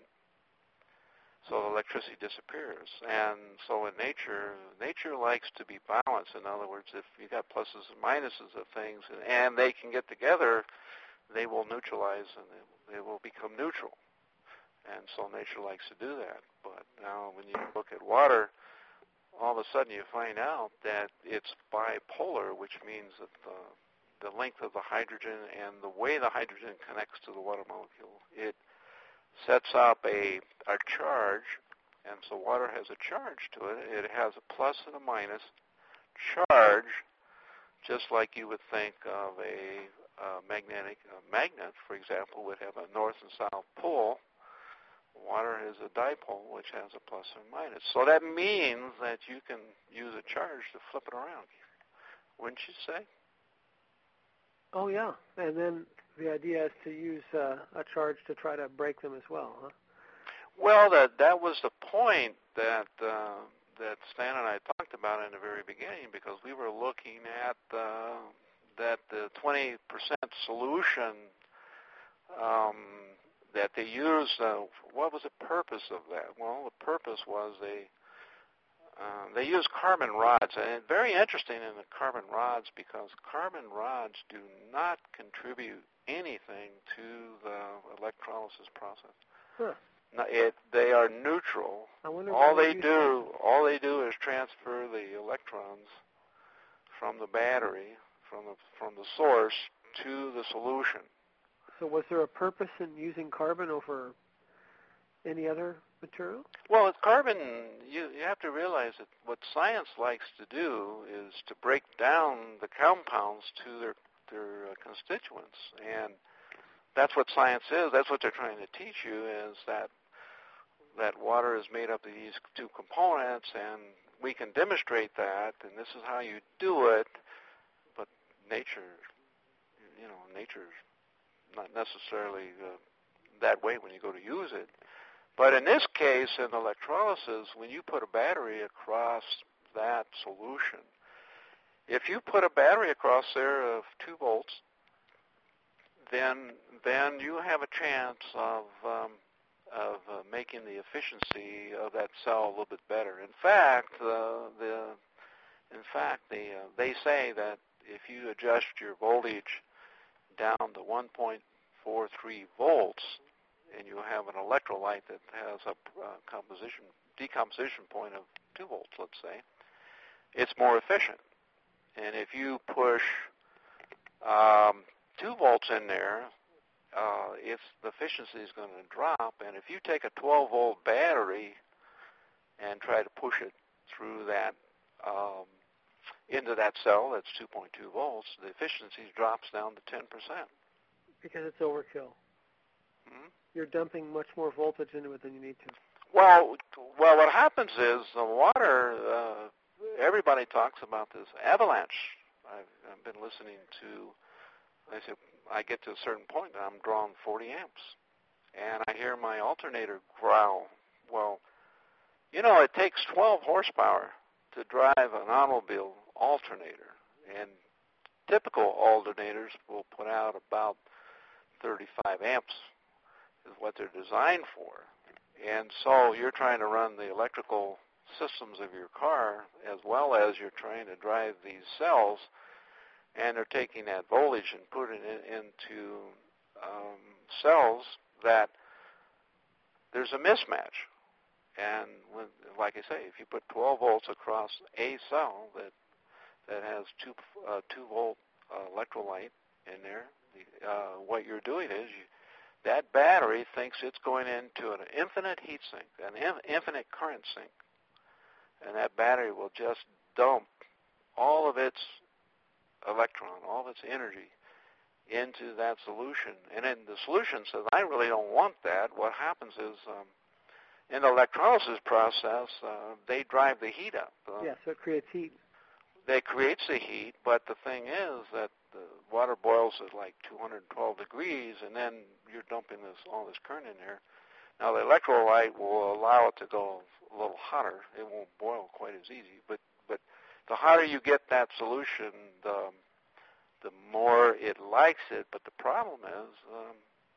So electricity disappears. And so in nature, nature likes to be balanced. In other words, if you got pluses and minuses of things, and, and they can get together, they will neutralize and they, they will become neutral. And so nature likes to do that. But now when you look at water, all of a sudden you find out that it's bipolar, which means that the, the length of the hydrogen and the way the hydrogen connects to the water molecule, it sets up a, a charge, and so water has a charge to it. It has a plus and a minus charge, just like you would think of a, a magnetic a magnet, for example, would have a north and south pole. Water is a dipole, which has a plus and minus. So that means that you can use a charge to flip it around, wouldn't you say? Oh, yeah. And then the idea is to use uh, a charge to try to break them as well, huh? Well, that that was the point that uh, that Stan and I talked about in the very beginning, because we were looking at uh, that the twenty percent solution um, that they used. Uh, what was the purpose of that? Well, the purpose was they Uh, they use carbon rods, and very interesting in the carbon rods because carbon rods do not contribute anything to the electrolysis process. Huh. No, it, they are neutral. I wonder all what they you do, all they do is transfer the electrons from the battery, from the from the source to the solution. So was there a purpose in using carbon over any other material? Well, with carbon, you, you have to realize that what science likes to do is to break down the compounds to their their uh, constituents, and that's what science is. That's what they're trying to teach you is that that water is made up of these two components, and we can demonstrate that, and this is how you do it. But nature, you know, nature's not necessarily uh, that way when you go to use it. But in this case, in electrolysis, when you put a battery across that solution, if you put a battery across there of two volts, then then you have a chance of um, of uh, making the efficiency of that cell a little bit better. In fact, uh, the in fact the uh, they say that if you adjust your voltage down to one point four three volts, and you have an electrolyte that has a uh, composition decomposition point of two volts, let's say, it's more efficient. And if you push um, two volts in there, uh, it's the efficiency is going to drop. And if you take a twelve volt battery and try to push it through that um, into that cell that's two point two volts, the efficiency drops down to ten percent. Because it's overkill. Mm-hmm. You're dumping much more voltage into it than you need to. Well, well, what happens is the water. Uh, everybody talks about this avalanche. I've, I've been listening to. I said I get to a certain point, and I'm drawing forty amps, and I hear my alternator growl. Well, you know, it takes twelve horsepower to drive an automobile alternator, and typical alternators will put out about thirty-five amps. Is what they're designed for. And so you're trying to run the electrical systems of your car as well as you're trying to drive these cells, and they're taking that voltage and putting it into um, cells that there's a mismatch. And when, like I say, if you put twelve volts across a cell that that has two uh, two volt uh, electrolyte in there, uh, what you're doing is you that battery thinks it's going into an infinite heat sink, an infinite current sink, and that battery will just dump all of its electron, all of its energy into that solution. And then the solution says, I really don't want that. What happens is um, in the electrolysis process, uh, they drive the heat up. Uh, yeah, so it creates heat. They creates the heat, but the thing is that the water boils at like two hundred twelve degrees, and then you're dumping this all this current in there. Now the electrolyte will allow it to go a little hotter. It won't boil quite as easy, but but the hotter you get that solution, the the more it likes it. But the problem is, um,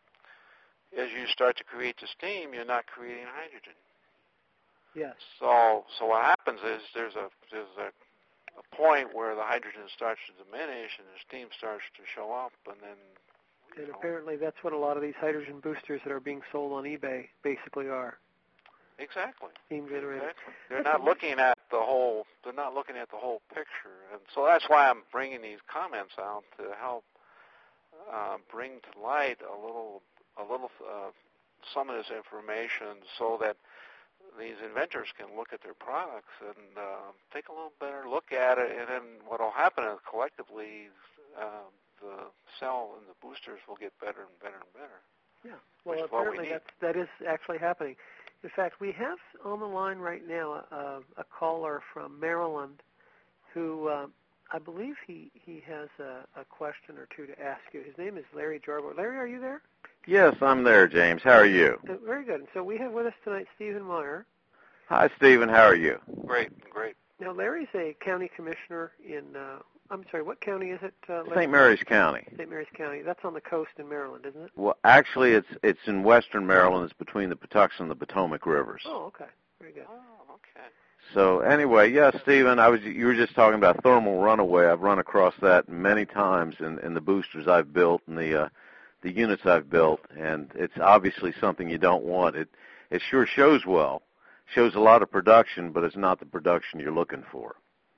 as you start to create the steam, you're not creating hydrogen. Yes. So so what happens is there's a there's a a point where the hydrogen starts to diminish and the steam starts to show up, and then... And know, apparently that's what a lot of these hydrogen boosters that are being sold on eBay basically are. Exactly. Steam generated. Exactly. They're not looking at the whole. They're not looking at the whole picture, and so that's why I'm bringing these comments out to help uh, bring to light a little, a little, uh, some of this information, so that these inventors can look at their products and uh, take a little better look at it, and then what will happen is collectively uh, the cell and the boosters will get better and better and better. Yeah, well, apparently we that's, that is actually happening. In fact, we have on the line right now a, a caller from Maryland who uh, I believe he, he has a, a question or two to ask you. His name is Larry Jarbo. Larry, are you there? Yes, I'm there, James. How are you? Uh, very good. And so we have with us tonight Stephen Meyer. Hi, Stephen. How are you? Great, great. Now, Larry's a county commissioner in, uh, I'm sorry, what county is it? Uh, Saint Mary's County. Saint Mary's County. That's on the coast in Maryland, isn't it? Well, actually, it's it's in western Maryland. It's between the Patuxent and the Potomac rivers. Oh, okay. Very good. Oh, okay. So anyway, yeah, Stephen, I was you were just talking about thermal runaway. I've run across that many times in, in the boosters I've built and the uh, the units I've built, and it's obviously something you don't want. It it sure shows well, shows a lot of production, but it's not the production you're looking for.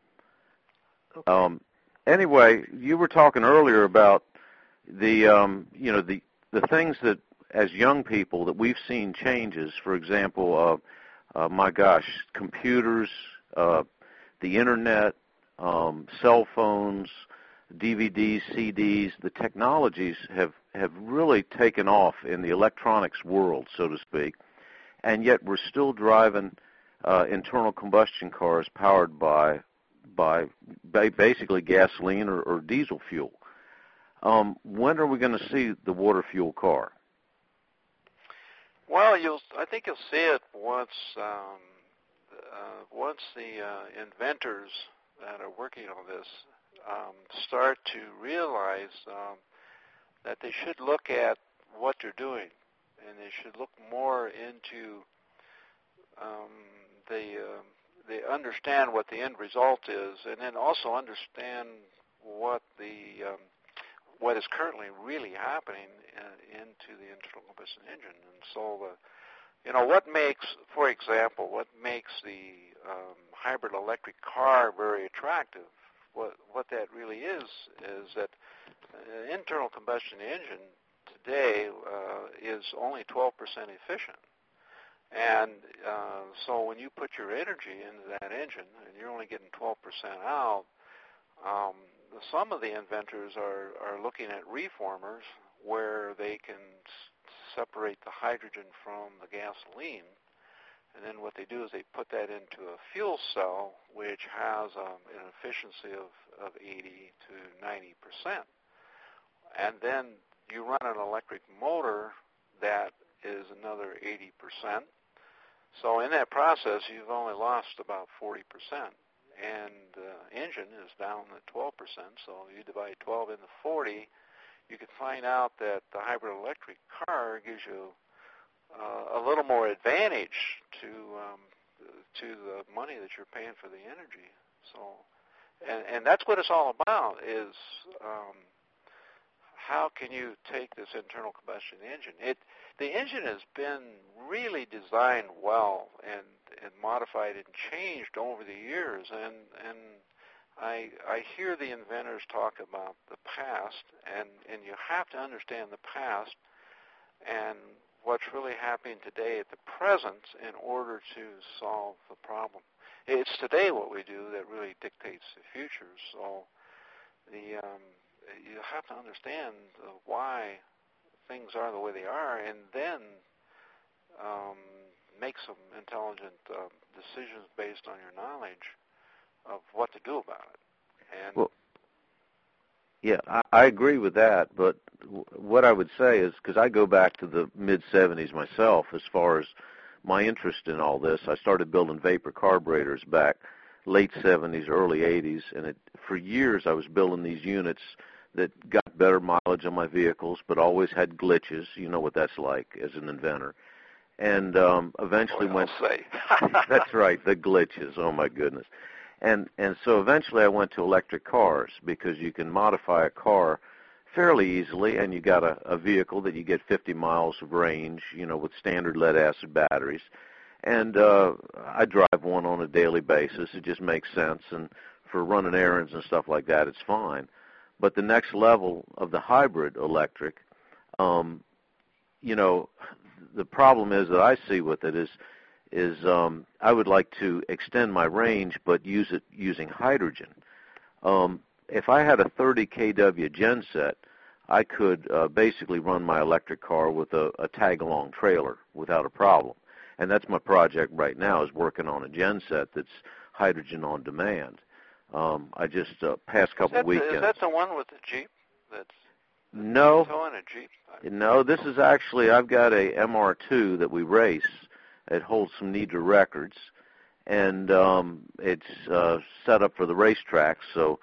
Okay. Um, anyway, you were talking earlier about the um, you know the the things that as young people that we've seen changes. For example, uh, uh, my gosh, computers, uh, the internet, um, cell phones, D V Ds, C Ds. The technologies have have really taken off in the electronics world, so to speak, and yet we're still driving uh, internal combustion cars powered by by basically gasoline or, or diesel fuel. Um, when are we going to see the water fuel car? Well, you'll. I think you'll see it once um, uh, once the uh, inventors that are working on this um, start to realize um, that they should look at what they're doing, and they should look more into um, the. Uh, They understand what the end result is, and then also understand what the um, what is currently really happening in, into the internal combustion engine. And so, the, you know, what makes, for example, what makes the um, hybrid electric car very attractive? What what that really is is that an internal combustion engine today uh, is only twelve percent efficient. And uh, so when you put your energy into that engine and you're only getting twelve percent out, um, some of the inventors are, are looking at reformers where they can s- separate the hydrogen from the gasoline. And then what they do is they put that into a fuel cell, which has um, an efficiency of, of eighty to ninety percent. And then you run an electric motor that is another eighty percent. So in that process, you've only lost about forty percent, and the engine is down at twelve percent. So you divide twelve into forty, you can find out that the hybrid electric car gives you uh, a little more advantage to um, to the money that you're paying for the energy. So, and, and that's what it's all about is um, how can you take this internal combustion engine? It The engine has been really designed well and, and modified and changed over the years, and and I I hear the inventors talk about the past, and, and you have to understand the past and what's really happening today at the present in order to solve the problem. It's today what we do that really dictates the future. So the um, you have to understand uh, why things are the way they are, and then um, make some intelligent uh, decisions based on your knowledge of what to do about it. And well, yeah, I, I agree with that, but w- what I would say is, because I go back to the mid seventies myself as far as my interest in all this, I started building vapor carburetors back late seventies, early eighties, and it, for years I was building these units that got better mileage on my vehicles, but always had glitches. You know what that's like as an inventor. And um, eventually Boy, went. I'll say. That's right, the glitches. Oh my goodness. And and so eventually I went to electric cars because you can modify a car fairly easily, and you got a, a vehicle that you get fifty miles of range, you know, with standard lead acid batteries. And uh, I drive one on a daily basis. It just makes sense, and for running errands and stuff like that, it's fine. But the next level of the hybrid electric, um, you know, the problem is that I see with it is, is um, I would like to extend my range, but use it using hydrogen. Um, if I had a thirty kilowatt genset, I could uh, basically run my electric car with a, a tag-along trailer without a problem. And that's my project right now, is working on a genset that's hydrogen on demand. Um, I just uh, past couple is that weekends. The, is that the one with the Jeep? That's no, towing a Jeep. no. This is actually I've got a M R two that we race. It holds some Nidra records, and um, it's uh, set up for the racetrack. So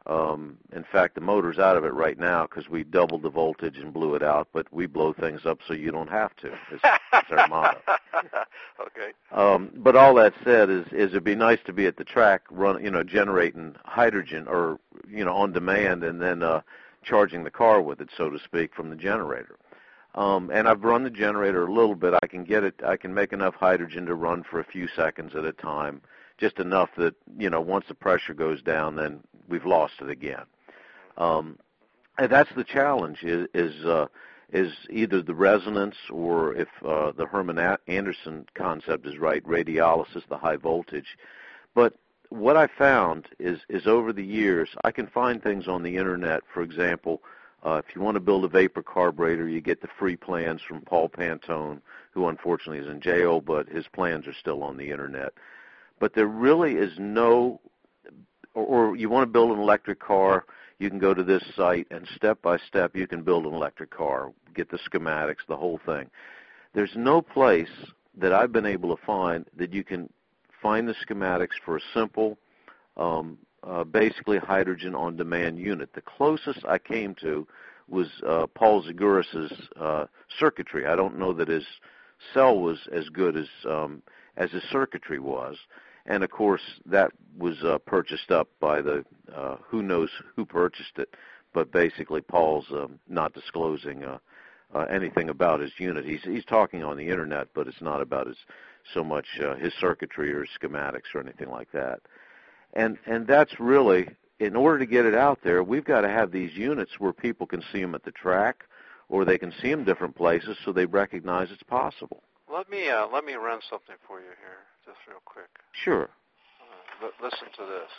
Um, in fact, the motor's out of it right now because we doubled the voltage and blew it out, but we blow things up so you don't have to. It's, it's our motto. Okay. Um, but all that said is, is it'd be nice to be at the track, run, you know, generating hydrogen or, you know, on demand and then uh, charging the car with it, so to speak, from the generator. Um, and I've run the generator a little bit. I can get it. I can make enough hydrogen to run for a few seconds at a time, just enough that, you know, once the pressure goes down, then we've lost it again. Um, and that's the challenge. Is is, uh, is either the resonance or, if uh, the Herman Anderson concept is right, radiolysis, the high voltage. But what I found is is over the years, I can find things on the internet. For example, uh, if you want to build a vapor carburetor, you get the free plans from Paul Pantone, who unfortunately is in jail, but his plans are still on the internet. But there really is no, or, or you want to build an electric car, you can go to this site, and step by step you can build an electric car, get the schematics, the whole thing. There's no place that I've been able to find that you can find the schematics for a simple, um, uh, basically hydrogen on-demand unit. The closest I came to was uh, Paul Zaguris's uh, circuitry. I don't know that his cell was as good as um, as his circuitry was. And, of course, that was uh, purchased up by the, uh, who knows who purchased it, but basically Paul's um, not disclosing uh, uh, anything about his unit. He's he's talking on the internet, but it's not about his so much uh, his circuitry or his schematics or anything like that. And and that's really, in order to get it out there, we've got to have these units where people can see them at the track, or they can see them different places so they recognize it's possible. Let me uh, let me run something for you here, just real quick. Sure. Uh, l- listen to this.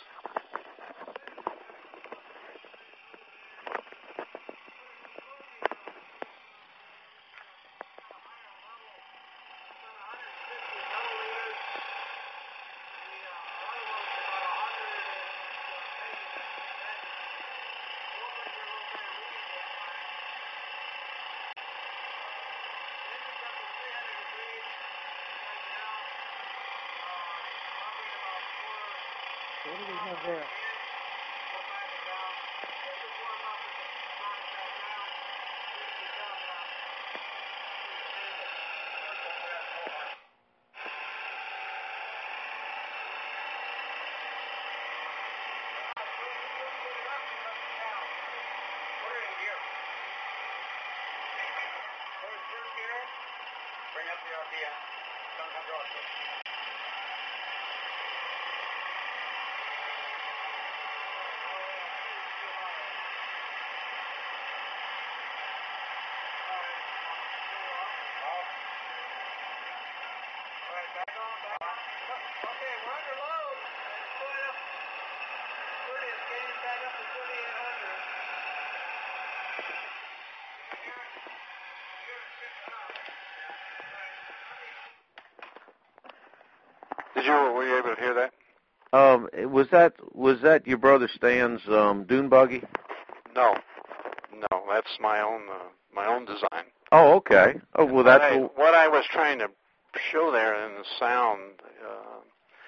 What do we have there? Bring up the R P M. Come, come, draw it. Did you were you able to hear that? Um, was that was that your brother Stan's um, dune buggy? No, no, that's my own uh, my own design. Oh, okay. Oh, well, what that's I, a, what I was trying to show there in the sound uh,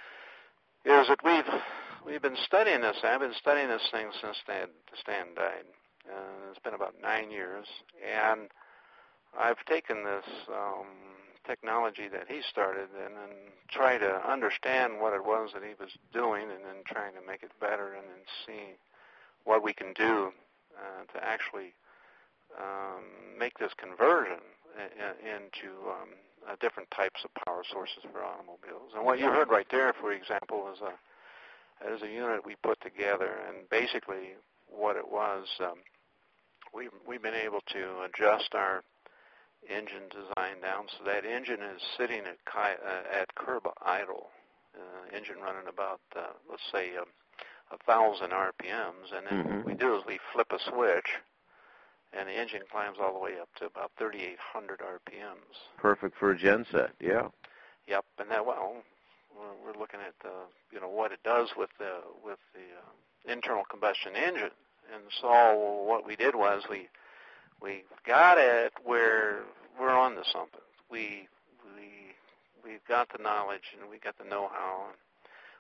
is that we've we've been studying this. I've been studying this thing since Stan, Stan died. Uh, it's been about nine years, and I've taken this um, technology that he started and then try to understand what it was that he was doing, and then trying to make it better, and then see what we can do uh, to actually um, make this conversion in, into um, uh, different types of power sources for automobiles. And what you heard right there, for example, is a is a unit we put together, and basically what it was, um, we we've been able to adjust our engine design down so that engine is sitting at ki- uh, at curb idle, uh, engine running about uh, let's say um, a thousand R P Ms, and then Mhm. what we do is we flip a switch, and the engine climbs all the way up to about thirty-eight hundred R P Ms. perfect for a genset. Yeah. Yep, and that well, we're, we're looking at uh, you know what it does with the with the uh, internal combustion engine, and so what we did was we we got it where we're on to something. We we we've got the knowledge and we got the know-how. And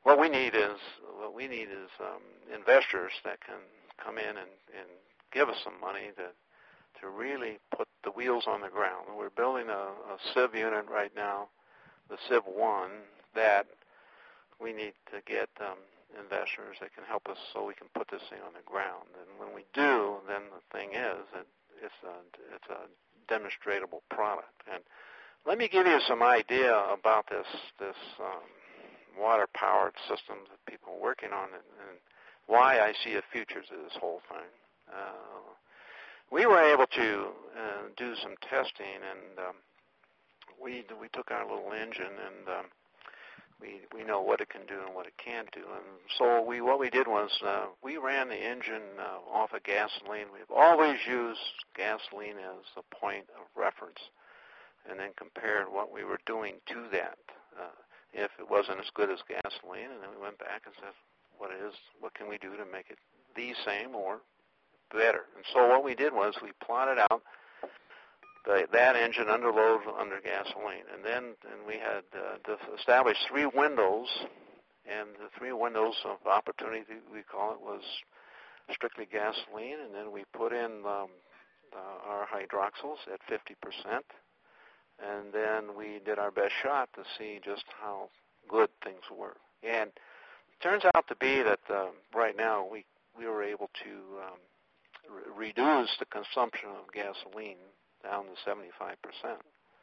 what we need is what we need is um, investors that can come in and, and give us some money to to really put the wheels on the ground. We're building a, a sieve unit right now, the sieve one, that we need to get um, investors that can help us so we can put this thing on the ground. And when we do, then the thing is that it's a, it's a demonstratable product. And let me give you some idea about this this um, water-powered system that people are working on, and, and why I see a future to this whole thing. Uh, we were able to uh, do some testing, and um, we we took our little engine, and um, we we know what it can do and what it can't do. And so we what we did was uh, we ran the engine uh, off of gasoline. We've always used gasoline as a point of reference, and then compared what we were doing to that. Uh, if it wasn't as good as gasoline, and then we went back and said, what is, what can we do to make it the same or better? And so what we did was we plotted out the, that engine under load under gasoline, and then and we had uh, established three windows, and the three windows of opportunity, we call it, was strictly gasoline, and then we put in um, uh, our hydroxyls at fifty percent. And then we did our best shot to see just how good things were. And it turns out to be that uh, right now we, we were able to um, re- reduce the consumption of gasoline down to seventy-five percent.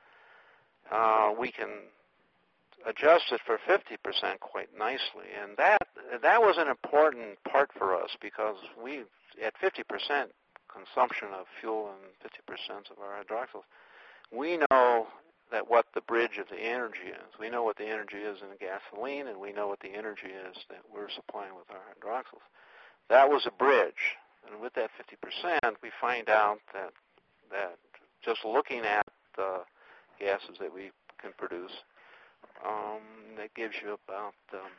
Uh, we can adjust it for fifty percent quite nicely. And that that was an important part for us, because we, at fifty percent consumption of fuel and fifty percent of our hydroxyls, we know that what the bridge of the energy is. We know what the energy is in the gasoline, and we know what the energy is that we're supplying with our hydroxyls. That was a bridge. And with that fifty percent, we find out that that just looking at the gases that we can produce, um, that gives you about, um,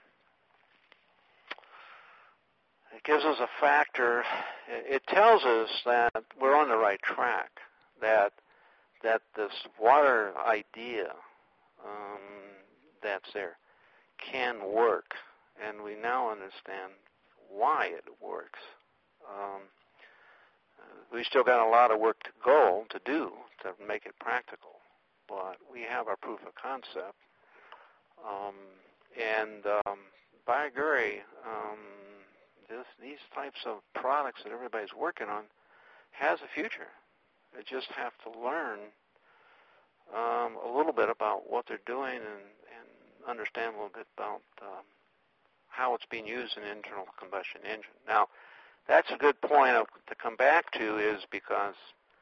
it gives us a factor. It tells us that we're on the right track, that that this water idea um, that's there can work, and we now understand why it works. Um, we still got a lot of work to go to do to make it practical, but we have our proof of concept. Um, and um, by golly, um, this, these types of products that everybody's working on has a future. They just have to learn um, a little bit about what they're doing and, and understand a little bit about um, how it's being used in an internal combustion engine. Now, that's a good point of, to come back to, is because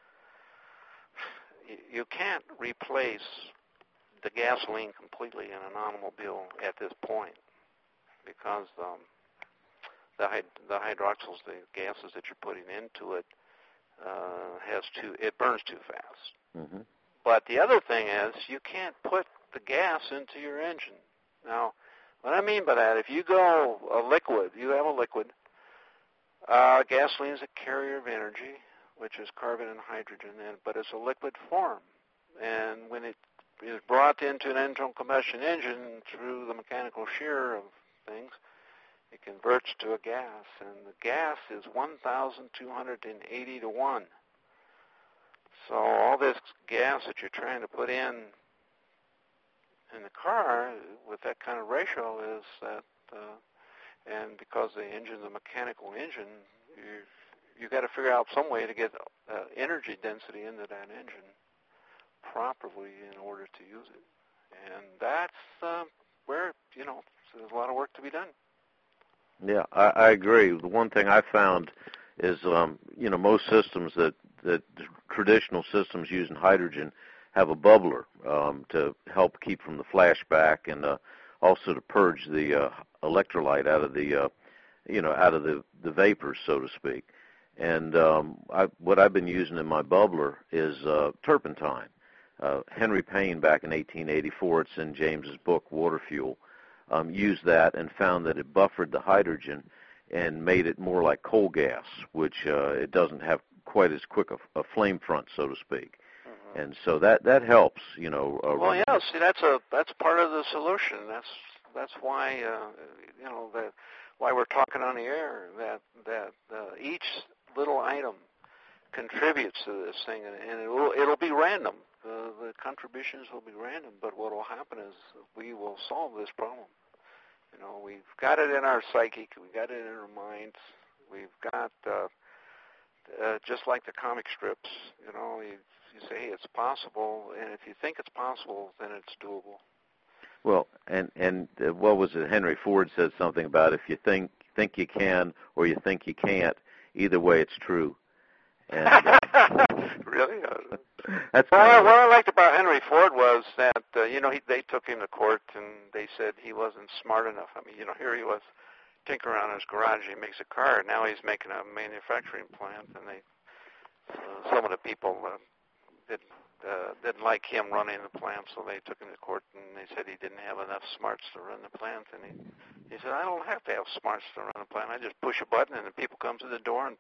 you, you can't replace the gasoline completely in an automobile at this point, because um, the, the hydroxyls, the gases that you're putting into it, Uh, has too, it burns too fast. Mm-hmm. But the other thing is, you can't put the gas into your engine. Now, what I mean by that, if you go a liquid, you have a liquid, uh, gasoline is a carrier of energy, which is carbon and hydrogen, in, but it's a liquid form. And when it is brought into an internal combustion engine through the mechanical shear of things, it converts to a gas, and the gas is one thousand two hundred eighty to one. So all this gas that you're trying to put in in the car with that kind of ratio is that, uh, and because the engine's a mechanical engine, you you got to figure out some way to get uh, energy density into that engine properly in order to use it. And that's uh, where, you know, there's a lot of work to be done. Yeah, I, I agree. The one thing I found is, um, you know, most systems that, that traditional systems using hydrogen have a bubbler um, to help keep from the flashback, and uh, also to purge the uh, electrolyte out of the, uh, you know, out of the, the vapors, so to speak. And um, I, what I've been using in my bubbler is uh, turpentine. Uh, Henry Payne, back in eighteen eighty-four, it's in James's book, Water Fuel, Um, used that and found that it buffered the hydrogen and made it more like coal gas, which uh, it doesn't have quite as quick a, a flame front, so to speak. Mm-hmm. And so that that helps, you know. Uh, well, yeah. See, that's a that's part of the solution. That's that's why uh, you know that why we're talking on the air. That that uh, each little item contributes to this thing, and, and it will it'll be random. The, the contributions will be random, but what will happen is we will solve this problem. You know, we've got it in our psychic, we've got it in our minds, we've got, uh, uh, just like the comic strips, you know, you, you say, hey, it's possible, and if you think it's possible, then it's doable. Well, and, and uh, what was it, Henry Ford said something about if you think, think you can or you think you can't, either way it's true. And, uh, really? Uh, that's well, kind of what I liked about Henry Ford was that, uh, you know, he, they took him to court and they said he wasn't smart enough. I mean, you know, here he was tinkering around in his garage. He makes a car. Now he's making a manufacturing plant, and they, uh, some of the people uh, did, uh, didn't like him running the plant, so they took him to court and they said he didn't have enough smarts to run the plant. And he, he said, I don't have to have smarts to run the plant. I just push a button and the people come to the door and